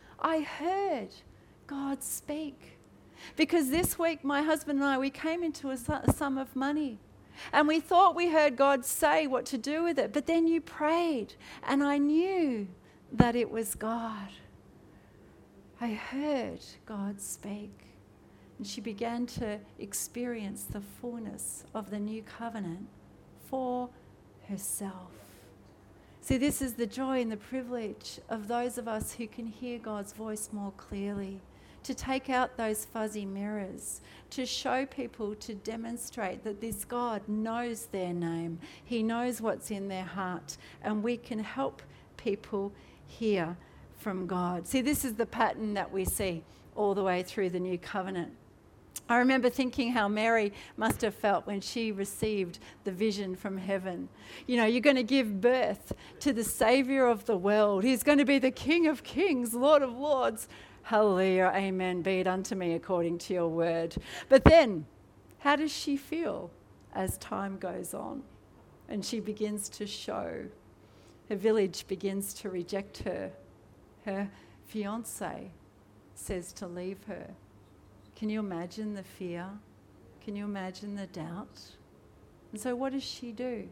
I heard God speak. Because this week, my husband and I, we came into a, a sum of money. And we thought we heard God say what to do with it. But then you prayed. And I knew that it was God. I heard God speak. And she began to experience the fullness of the new covenant for herself. See, this is the joy and the privilege of those of us who can hear God's voice more clearly. To take out those fuzzy mirrors, to show people, to demonstrate that this God knows their name. He knows what's in their heart, and we can help people hear from God. See, this is the pattern that we see all the way through the new covenant. I remember thinking how Mary must have felt when she received the vision from heaven. You know, you're going to give birth to the Saviour of the world. He's going to be the King of Kings, Lord of Lords. Hallelujah, amen, be it unto me according to your word. But then, how does she feel as time goes on? And she begins to show. Her village begins to reject her. Her fiancé says to leave her. Can you imagine the fear? Can you imagine the doubt? And so what does she do?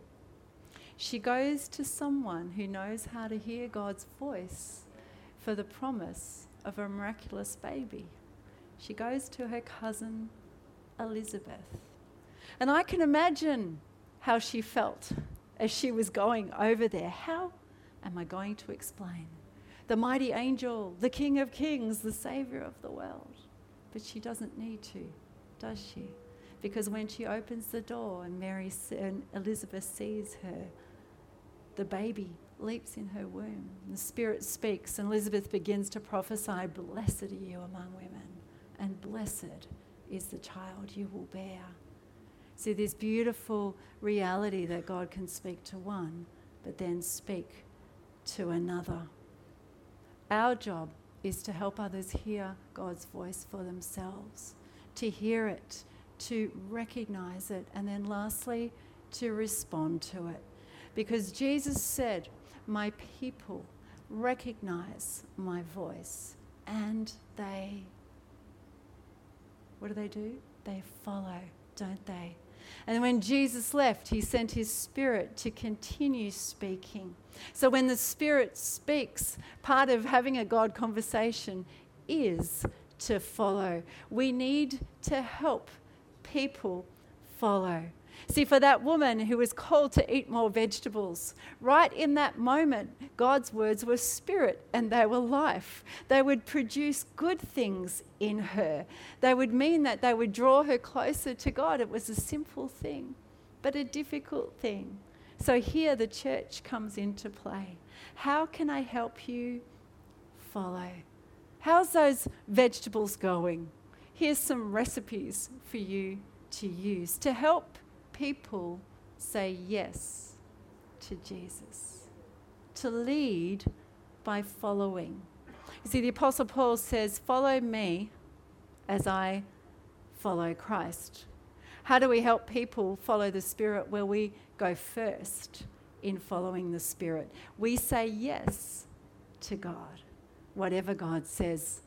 She goes to someone who knows how to hear God's voice for the promise of a miraculous baby. She goes to her cousin Elizabeth. And I can imagine how she felt as she was going over there. How am I going to explain? The mighty angel, the King of Kings, the Saviour of the world. But she doesn't need to, does she? Because when she opens the door and Mary and Elizabeth sees her, the baby leaps in her womb. The Spirit speaks, and Elizabeth begins to prophesy, blessed are you among women, and blessed is the child you will bear. See, this beautiful reality that God can speak to one, but then speak to another. Our job is to help others hear God's voice for themselves, to hear it, to recognize it, and then lastly, to respond to it. Because Jesus said, my people recognize my voice, and they, what do they do? They follow, don't they? And when Jesus left, he sent his Spirit to continue speaking. So when the Spirit speaks, part of having a God conversation is to follow. We need to help people follow. See, for that woman who was called to eat more vegetables, right in that moment, God's words were spirit and they were life. They would produce good things in her. They would mean that they would draw her closer to God. It was a simple thing, but a difficult thing. So here the church comes into play. How can I help you follow? How's those vegetables going? Here's some recipes for you to use to help people say yes to Jesus, to lead by following. You see, the Apostle Paul says, follow me as I follow Christ. How do we help people follow the Spirit? Well, we go first in following the Spirit. We say yes to God, whatever God says.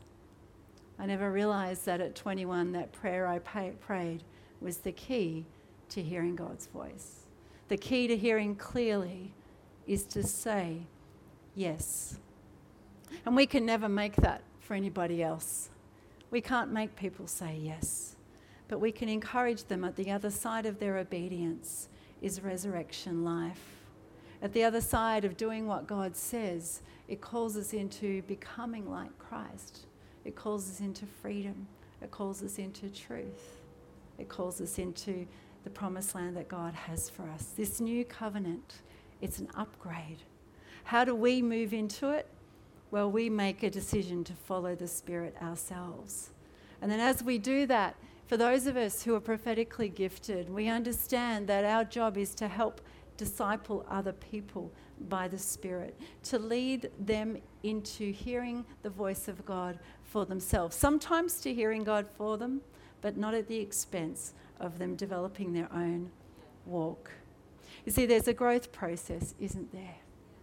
I never realised that at twenty-one, that prayer I pay, prayed was the key to hearing God's voice. The key to hearing clearly is to say yes. And we can never make that for anybody else. We can't make people say yes, but we can encourage them. At the other side of their obedience is resurrection life. At the other side of doing what God says, it calls us into becoming like Christ. It calls us into freedom. It calls us into truth. It calls us into the promised land that God has for us. This new covenant, it's an upgrade. How do we move into it? Well, we make a decision to follow the Spirit ourselves. And then as we do that, for those of us who are prophetically gifted, we understand that our job is to help disciple other people by the Spirit, to lead them into hearing the voice of God for themselves. Sometimes to hearing God for them, but not at the expense of them developing their own walk. You see, there's a growth process, isn't there?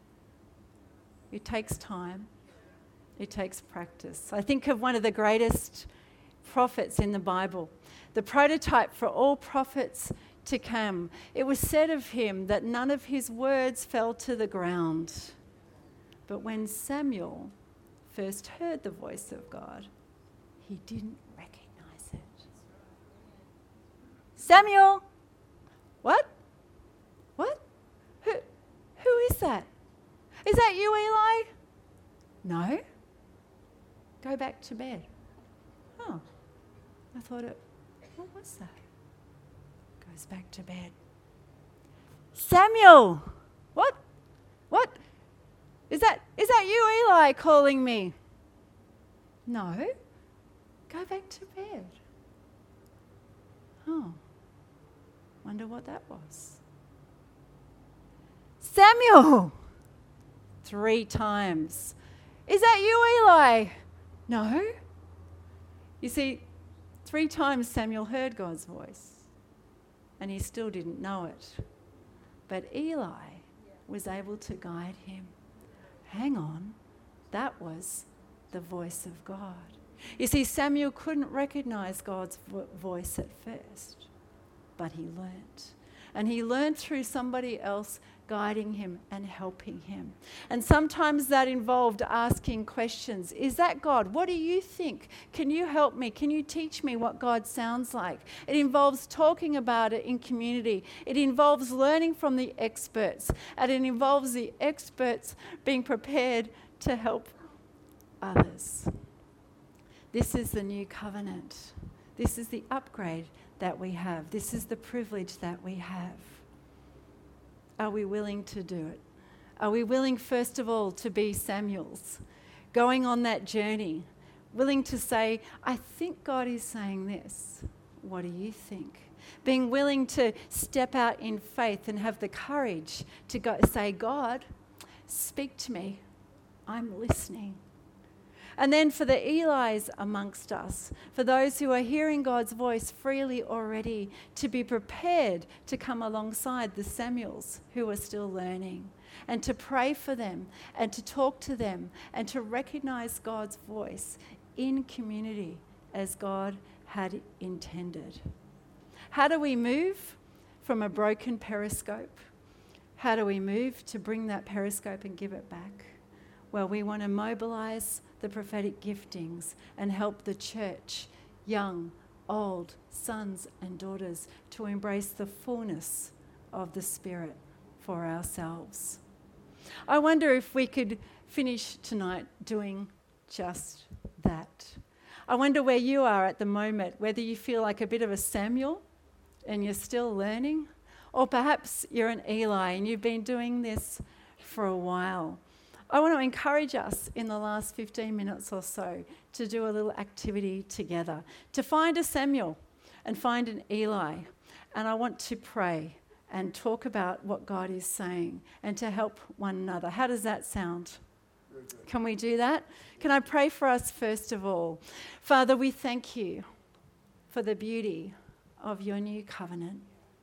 It takes time. It takes practice. I think of one of the greatest prophets in the Bible, the prototype for all prophets to come. It was said of him that none of his words fell to the ground. But when Samuel first heard the voice of God, he didn't recognize it. Samuel! What? What? Who, who is that? Is that you, Eli? No. Go back to bed. Oh, I thought it, what was that? Goes back to bed. Samuel! What? What? Is that, is that you, Eli, calling me? No. Go back to bed. Oh, wonder what that was. Samuel! Three times. Is that you, Eli? No. You see, three times Samuel heard God's voice, and he still didn't know it. But Eli was able to guide him. Hang on, that was the voice of God. You see, Samuel couldn't recognize God's vo- voice at first, but he learnt. And he learned through somebody else guiding him and helping him. And sometimes that involved asking questions. Is that God? What do you think? Can you help me? Can you teach me what God sounds like? It involves talking about it in community. It involves learning from the experts. And it involves the experts being prepared to help others. This is the new covenant. This is the upgrade that we have. This is the privilege that we have. Are we willing to do it? Are we willing, first of all, to be Samuels, going on that journey, willing to say, I think God is saying this. What do you think? Being willing to step out in faith and have the courage to go say, God, speak to me. I'm listening. And then for the Elis amongst us, for those who are hearing God's voice freely already, to be prepared to come alongside the Samuels who are still learning, and to pray for them, and to talk to them, and to recognize God's voice in community as God had intended. How do we move? from a broken periscope. How do we move to bring that periscope and give it back? Well, we want to mobilise the prophetic giftings and help the church, young, old, sons and daughters, to embrace the fullness of the Spirit for ourselves. I wonder if we could finish tonight doing just that. I wonder where you are at the moment, whether you feel like a bit of a Samuel and you're still learning, or perhaps you're an Eli and you've been doing this for a while. I want to encourage us in the last fifteen minutes or so to do a little activity together, to find a Samuel and find an Eli. And I want to pray and talk about what God is saying and to help one another. How does that sound? Can we do that? Can I pray for us first of all? Father, we thank you for the beauty of your new covenant.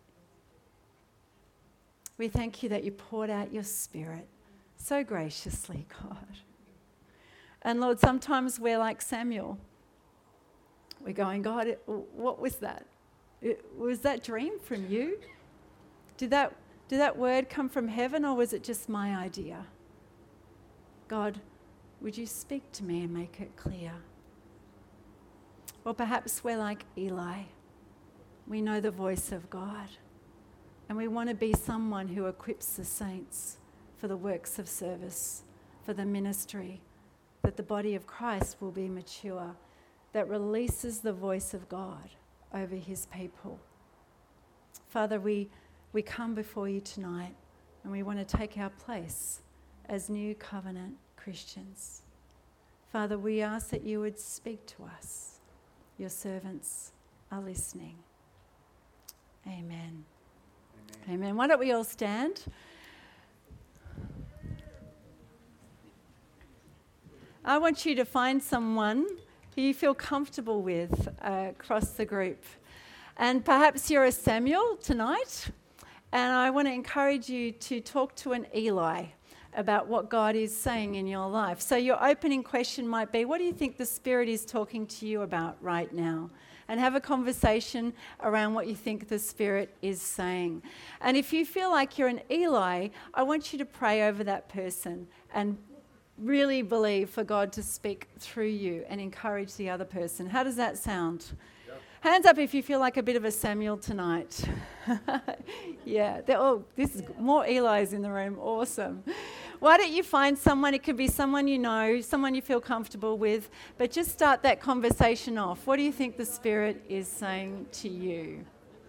We thank you that you poured out your Spirit so graciously, God. And Lord, sometimes we're like Samuel. We're going, God, it, what was that? It, was that dream from you? Did that, did that word come from heaven, or was it just my idea? God, would you speak to me and make it clear? Or perhaps we're like Eli. We know the voice of God, and we want to be someone who equips the saints for the works of service, for the ministry, that the body of Christ will be mature, that releases the voice of God over his people. Father, we, we come before you tonight, and we want to take our place as new covenant Christians. Father, we ask that you would speak to us. Your servants are listening. Amen. Amen. Amen. Why don't we all stand? I want you to find someone who you feel comfortable with uh, across the group. And perhaps you're a Samuel tonight, and I want to encourage you to talk to an Eli about what God is saying in your life. So your opening question might be, what do you think the Spirit is talking to you about right now? And have a conversation around what you think the Spirit is saying. And if you feel like you're an Eli, I want you to pray over that person and really believe for God to speak through you and encourage the other person. How does that sound? Yep. Hands up if you feel like a bit of a Samuel tonight. Yeah. Oh, this is more Eli's in the room. Awesome. Why don't you find someone? It could be someone you know, someone you feel comfortable with, but just start that conversation off. What do you think the Spirit is saying to you?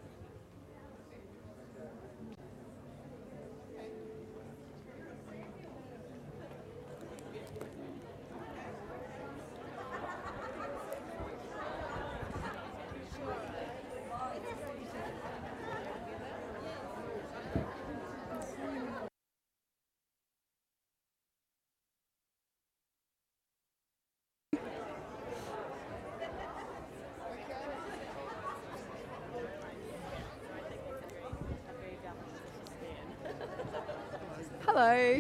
Hello.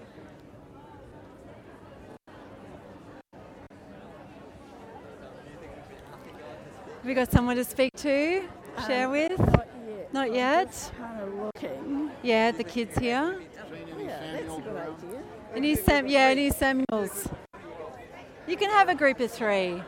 Have you got someone to speak to, share Um, with? Not yet. Not I'm yet? just kind of looking. Yeah, the kids here. Yeah, that's a good idea. Any Sam? Yeah, any Samuels? You can have a group of three.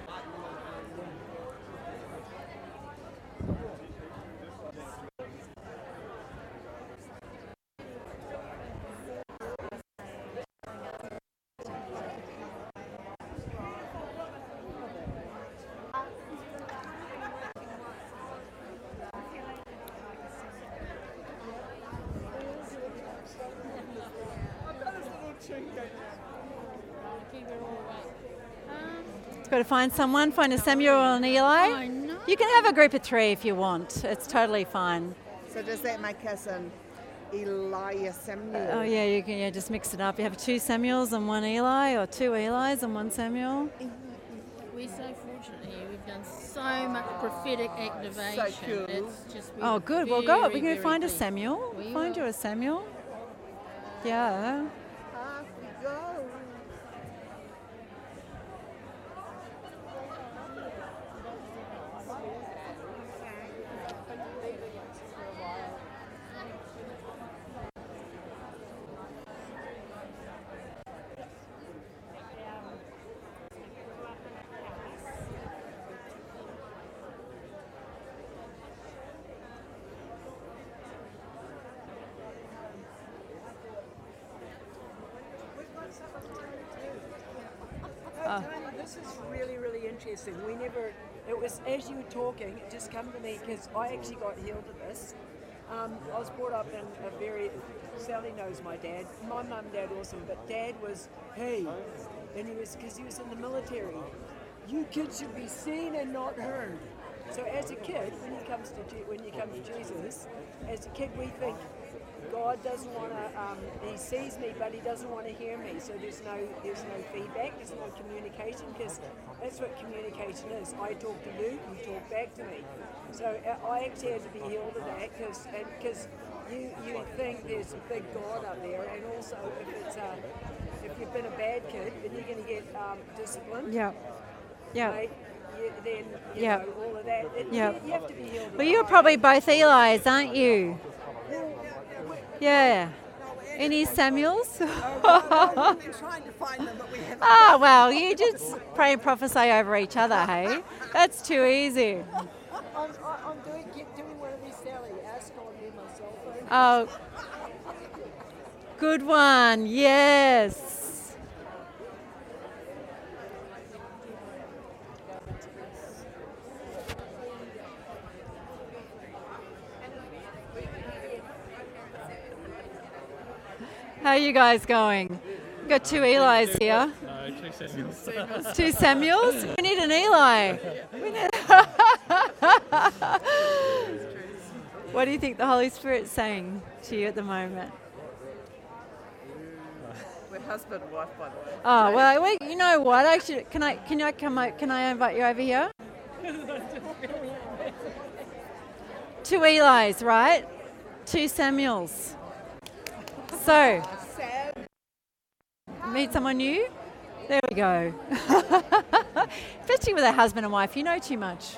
Got to find someone, find a Samuel or an Eli. I know. You can have a group of three if you want. It's totally fine. So does that make us an Elijah Samuel? Oh yeah, you can yeah just mix it up. You have two Samuels and one Eli, or two Elis and one Samuel. We're so fortunate here. We've done so much prophetic activation. So cool. It's just Oh good, well very, go. We can very find a pleased. Samuel. We Find will. you a Samuel. Yeah. Off we go. this is really, really interesting. We never, it was, as you were talking, it just come to me because I actually got healed of this. Um, I was brought up in a very, Sally knows my dad, my mum and dad also, but dad was, hey, and he was, because he was in the military, you kids should be seen and not heard. So as a kid, when he comes to Je- when you come to Jesus, as a kid we think God doesn't want to. Um, he sees me, but he doesn't want to hear me. So there's no there's no feedback, there's no communication, because that's what communication is. I talk to you, you talk back to me. So uh, I actually had to be healed of that, because because you you think there's a big God up there, and also if it's uh, if you've been a bad kid, then you're going to get um, disciplined. Yeah. Yeah. Right? You, then you Yeah. know, all of that. It, Yeah. you, you have to be healed. Well, you're probably both Eli's, aren't you? Yeah. Any Samuels? We've been trying to find them, but we haven't. Ah, well, you just pray and prophesy over each other, hey? That's too easy. I'm, I'm doing, get, doing one of these Sally. Ask on me my cell phone. Oh, good one. Yes. How are you guys going? We've got two Eli's here. No, two Samuels. Two Samuels? We need an Eli. We need What do you think the Holy Spirit's saying to you at the moment? We're husband and wife, by the way. Oh, well, wait, you know what? Actually, can I can I come o- can I invite you over here? Two Eli's, right? Two Samuels. So, meet someone new? There we go. Especially with a husband and wife, you know too much.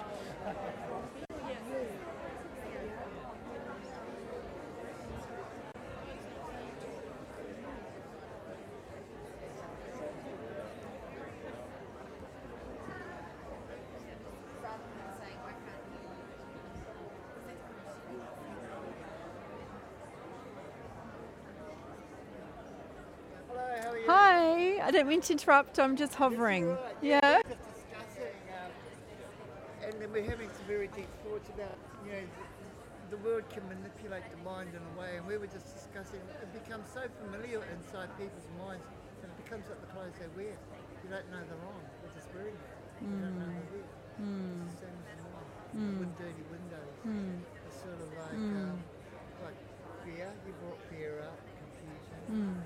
Hi, I don't mean to interrupt, I'm just hovering. Yeah? Just discussing, um, and then we're having some very deep thoughts about, you know, the world can manipulate the mind in a way, and we were just discussing, it becomes so familiar inside people's minds, and it becomes like the clothes they wear. You don't know they're on, they're just wearing it. You don't know they're wearing it. Mm. It's the same as the mind, Mm. with dirty windows. Mm. It's sort of like, Mm. um, like fear, you brought fear up, confusion. Mm.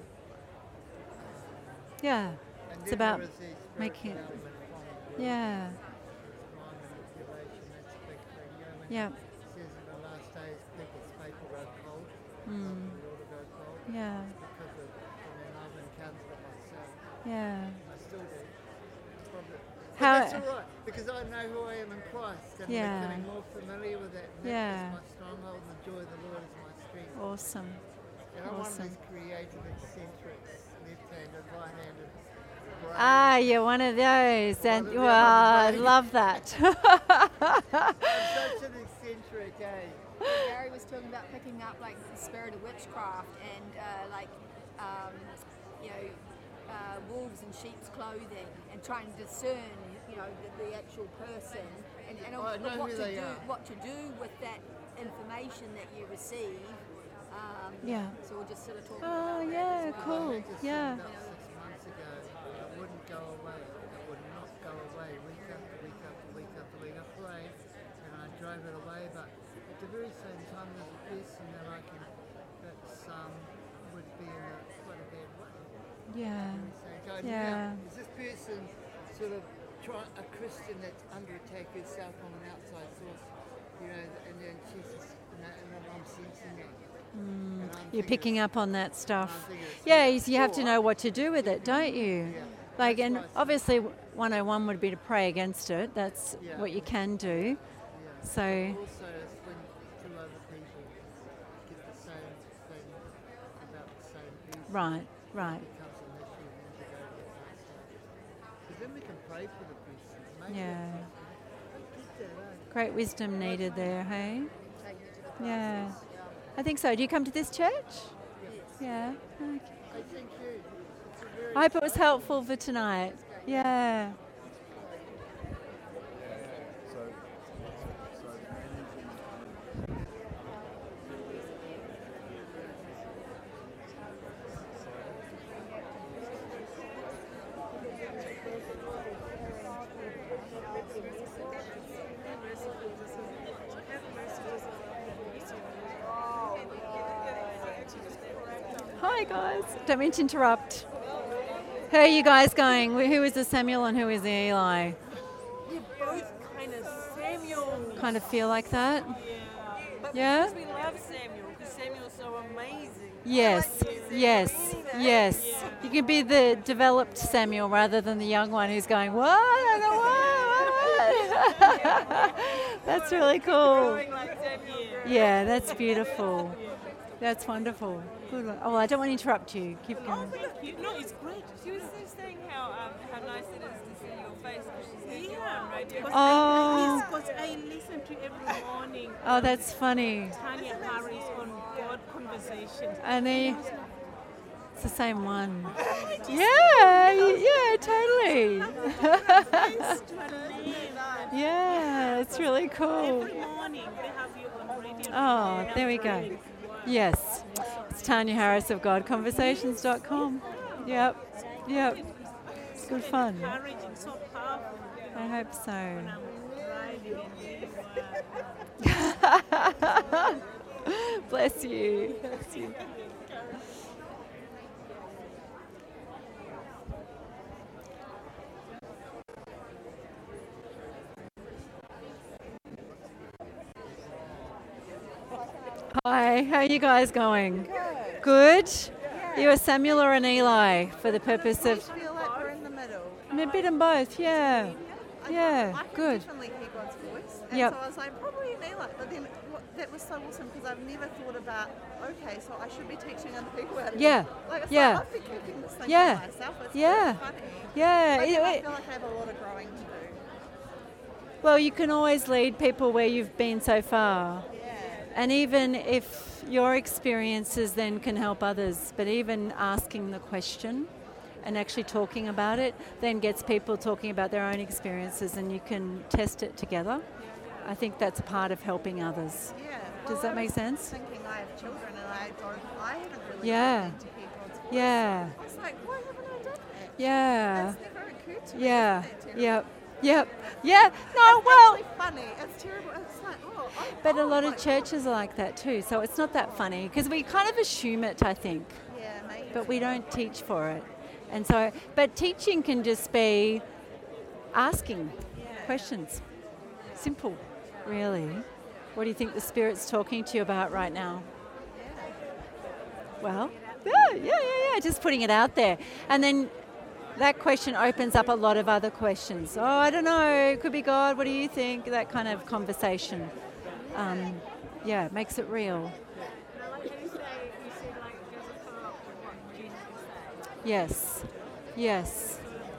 Yeah, And it's then about there is the making it. spirituality from the world. Yeah, Mind manipulation, that's a big thing. You know, when yeah, it says in the last days people's faith will go cold, Mm. the world will go cold. yeah, Because of, I mean, I've encountered it myself. yeah. I still do. Probably. But How- that's all right, because I know who I am in Christ, and Yeah. I'm becoming more familiar with that. And Yeah. that is my stronghold, and the joy of the Lord is my strength. Awesome. And I'm one of awesome. these creative eccentrics, left-handed, right-handed. brain. Ah, you're one of those. And One of the well, I other brain. love that. I'm such an eccentric, eh? Gary was talking about picking up like the spirit of witchcraft and uh, like um, you know uh, wolves in sheep's clothing and trying to discern you know the, the actual person and, and Oh, I know what who to they do are. what to do with that information that you receive. Um, Yeah. So we'll just sort of talk Oh, about that yeah, as well. cool. I just Yeah. signed up six months ago. It wouldn't go away. It would not go away. Week after week after week after week. I prayed and I drove it away, but at the very same time, there's a person that I can that's um would be in a quite a bad way. Yeah. So going, Yeah. now, is this person sort of try, a Christian that's under attack herself from an outside source? You know, and then she's just, you know, and then I'm sensing that. Mm. And I'm You're thinking picking it's- up on that stuff. I'm thinking it's Yeah, not you have to for- know what to do with it, don't you? Yeah. Like, That's and why I said- obviously one oh one would be to pray against it. That's Yeah. what you can do. Yeah. So, Also, it's when two other people get the same thing about the same piece. right, right. It becomes an issue and then to go to the pastor. Because then we can pray for the person. Maybe Yeah. that's it. I get that, eh? Great wisdom needed there, hey? Take you to the Yeah. process, I think so. Do you come to this church? Yeah. Okay. I think you. It's a very I hope it was helpful for tonight. Yeah. Hi guys. Don't mean to interrupt. How are you guys going? Who is the Samuel and who is the Eli? You're both kind of Samuel. Kind of feel like that? Yeah. But Yeah? because we love Samuel, because Samuel's so amazing. Yes, yes, yes. You can be the developed Samuel rather than the young one who's going, what? I don't know what? That's really cool. Yeah, that's beautiful. That's wonderful. Good one. Oh, well, I don't want to interrupt you. Keep Oh, going. thank you. No, it's great. She was just saying how um, how nice it is to see your face because she's had you on radio. Oh. Because I listen to every morning. Oh, that's funny. Tanya Harris on God Conversations. And they, it's the same one. Yeah, yeah, totally. Yeah, it's really cool. Every morning they have you on radio. Oh, there we go. Yes. It's Tanya Harris of God Conversations dot com. Yep. Yep. It's good fun. Encouraging, so powerful. I hope so. When I'm driving and you, Bless you. Bless you. Hi, how are you guys going? Good. Good? You are Samuel or an Eli for the purpose I of feel like we're in the middle. a bit in both, yeah. Yeah, I can good. definitely hear God's voice. And Yep. so I was like, probably an Eli. But then what, that was so awesome because I've never thought about, okay, so I should be teaching other people how to do Yeah, it. Like, it's yeah. like, I've been keeping this thing Yeah, for myself. It's yeah, really funny. yeah. But It- then I it- feel like I have a lot of growing to do. Well, you can always lead people where you've been so far. And even if your experiences then can help others, but even asking the question and actually talking about it then gets people talking about their own experiences and you can test it together. I think that's part of helping others. Yeah. Does Well, that I make was sense? thinking I have children and I don't, I haven't really Yeah. listened to hear God's voice. Yeah. I was like, why haven't I done that? Yeah. That's never occurred to me. Yeah. Isn't that terrible? Yep. Yep. Yeah. No, well. It's funny. It's terrible. It's like, oh, I, But a oh lot my of churches are like that too, so it's not that funny because we kind of assume it, I think. Yeah, maybe. But we don't teach for it. And so, but teaching can just be asking questions. Simple, really. What do you think the Spirit's talking to you about right now? Well, yeah, yeah, yeah, yeah, just putting it out there. And then that question opens up a lot of other questions. Oh, I don't know, it could be God, what do you think? That kind of conversation. Um, yeah, makes it real. Yes, yes.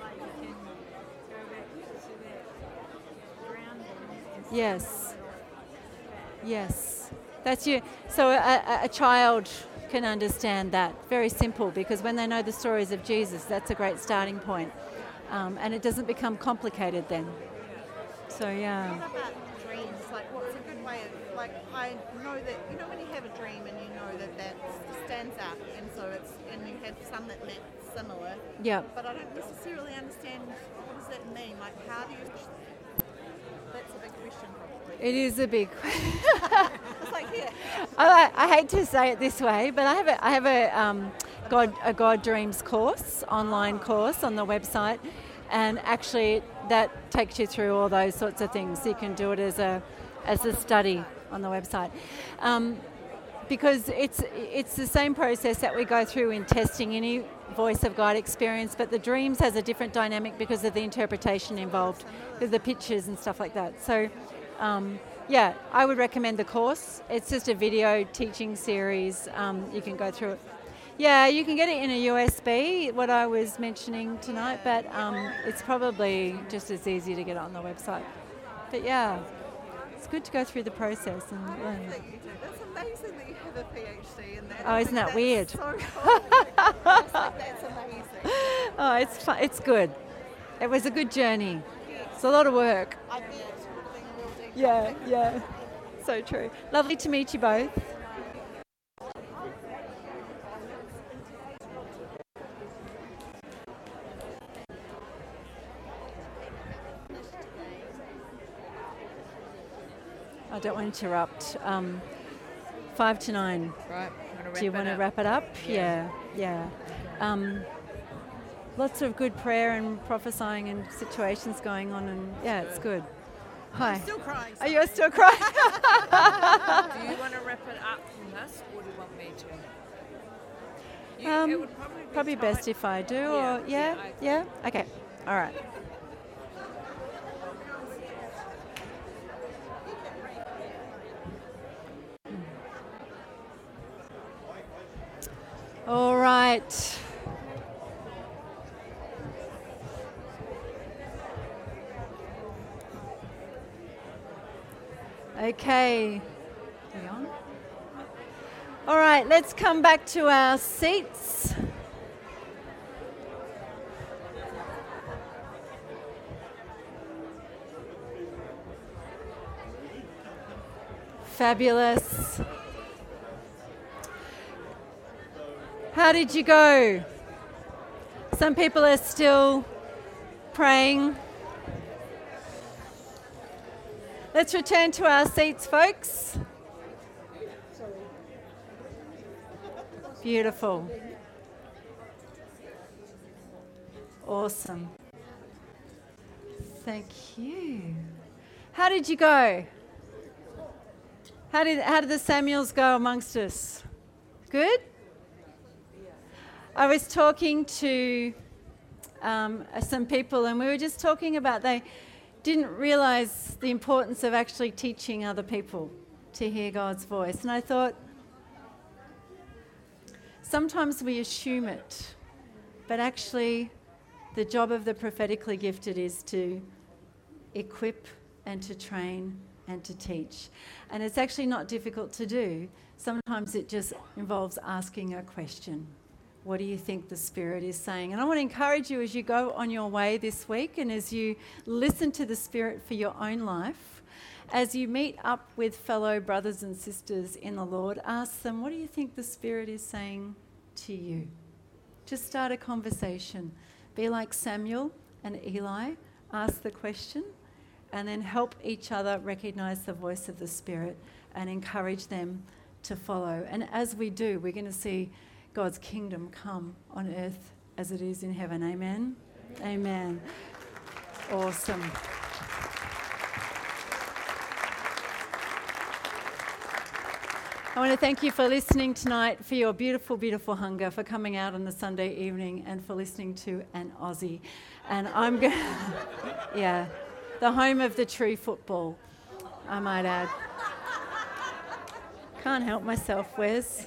Yes, yes. That's you. So a, a, a child can understand that. Very simple, because when they know the stories of Jesus, that's a great starting point. Um, and it doesn't become complicated then. So yeah. What about dreams? Like, what's a good way of, like, I know that, you know, when you have a dream and you know that that stands out, and so it's, and you have some that look similar. Yeah. But I don't necessarily understand what does that mean. Like, how do you? That's a big question, probably. It is a big It's like, yeah. I, I hate to say it this way, but I have a I have a um, God a God Dreams course, online course on the website, and actually that takes you through all those sorts of things. You can do it as a as a study on the website, um, because it's it's the same process that we go through in testing any voice of God experience, but the dreams has a different dynamic because of the interpretation involved, with the pictures and stuff like that. So. Um, Yeah, I would recommend the course. It's just a video teaching series. Um, you can go through it. Yeah, you can get it in a U S B, what I was mentioning tonight, but um, it's probably just as easy to get it on the website. But yeah, it's good to go through the process and learn. That's amazing that you have a PhD in that. Oh, I isn't think that weird? that's So cool. It's like, that's amazing. Oh, it's fun. It's good. It was a good journey. It's a lot of work. I bet. Yeah, yeah. So true. Lovely to meet you both. I don't want to interrupt. Um, five to nine. Right, wrap Do you it want to up? wrap it up? Yeah. Yeah, yeah. Um, lots of good prayer and prophesying and situations going on, and yeah, it's good. Hi. I'm still crying. Are you still crying? Do you want to wrap it up from this, or do you want me to? You, Um, it would probably be Probably time- best if I do, Yeah, or yeah, I- yeah. Okay, all right. All right. Okay. Are we on? All right, let's come back to our seats. Fabulous. How did you go? Some people are still praying. Let's return to our seats, folks. Beautiful. Awesome. Thank you. How did you go? How did how did the Samuels go amongst us? Good? I was talking to um, some people, and we were just talking about they didn't realise the importance of actually teaching other people to hear God's voice. And I thought, sometimes we assume it, but actually the job of the prophetically gifted is to equip and to train and to teach. And it's actually not difficult to do. Sometimes it just involves asking a question. What do you think the Spirit is saying? And I want to encourage you as you go on your way this week and as you listen to the Spirit for your own life, as you meet up with fellow brothers and sisters in the Lord, ask them, what do you think the Spirit is saying to you? Just start a conversation. Be like Samuel and Eli. Ask the question and then help each other recognise the voice of the Spirit and encourage them to follow. And as we do, we're going to see God's kingdom come on earth as it is in heaven. Amen? Amen. Awesome. I want to thank you for listening tonight, for your beautiful, beautiful hunger, for coming out on the Sunday evening and for listening to an Aussie. And I'm going to, yeah, the home of the true football, I might add. Can't help myself, Wes.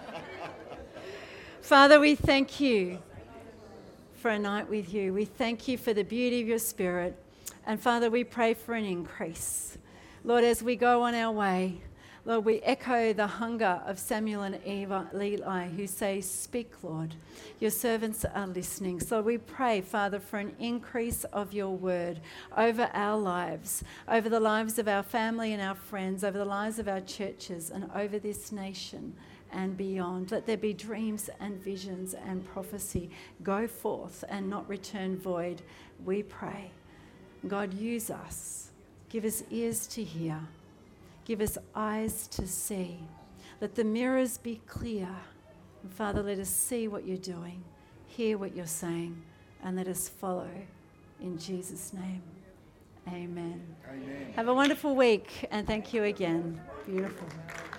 Father, we thank you for a night with you. We thank you for the beauty of your Spirit. And Father, we pray for an increase. Lord, as we go on our way, Lord, we echo the hunger of Samuel and Eva, Eli, who say, speak, Lord. Your servants are listening. So we pray, Father, for an increase of your word over our lives, over the lives of our family and our friends, over the lives of our churches, and over this nation and beyond. Let there be dreams and visions and prophecy go forth and not return void, we pray. God, use us. Give us ears to hear. Give us eyes to see. Let the mirrors be clear. And Father, let us see what you're doing, hear what you're saying, and let us follow. In Jesus' name, amen. Amen. Have a wonderful week, and thank you again. Beautiful.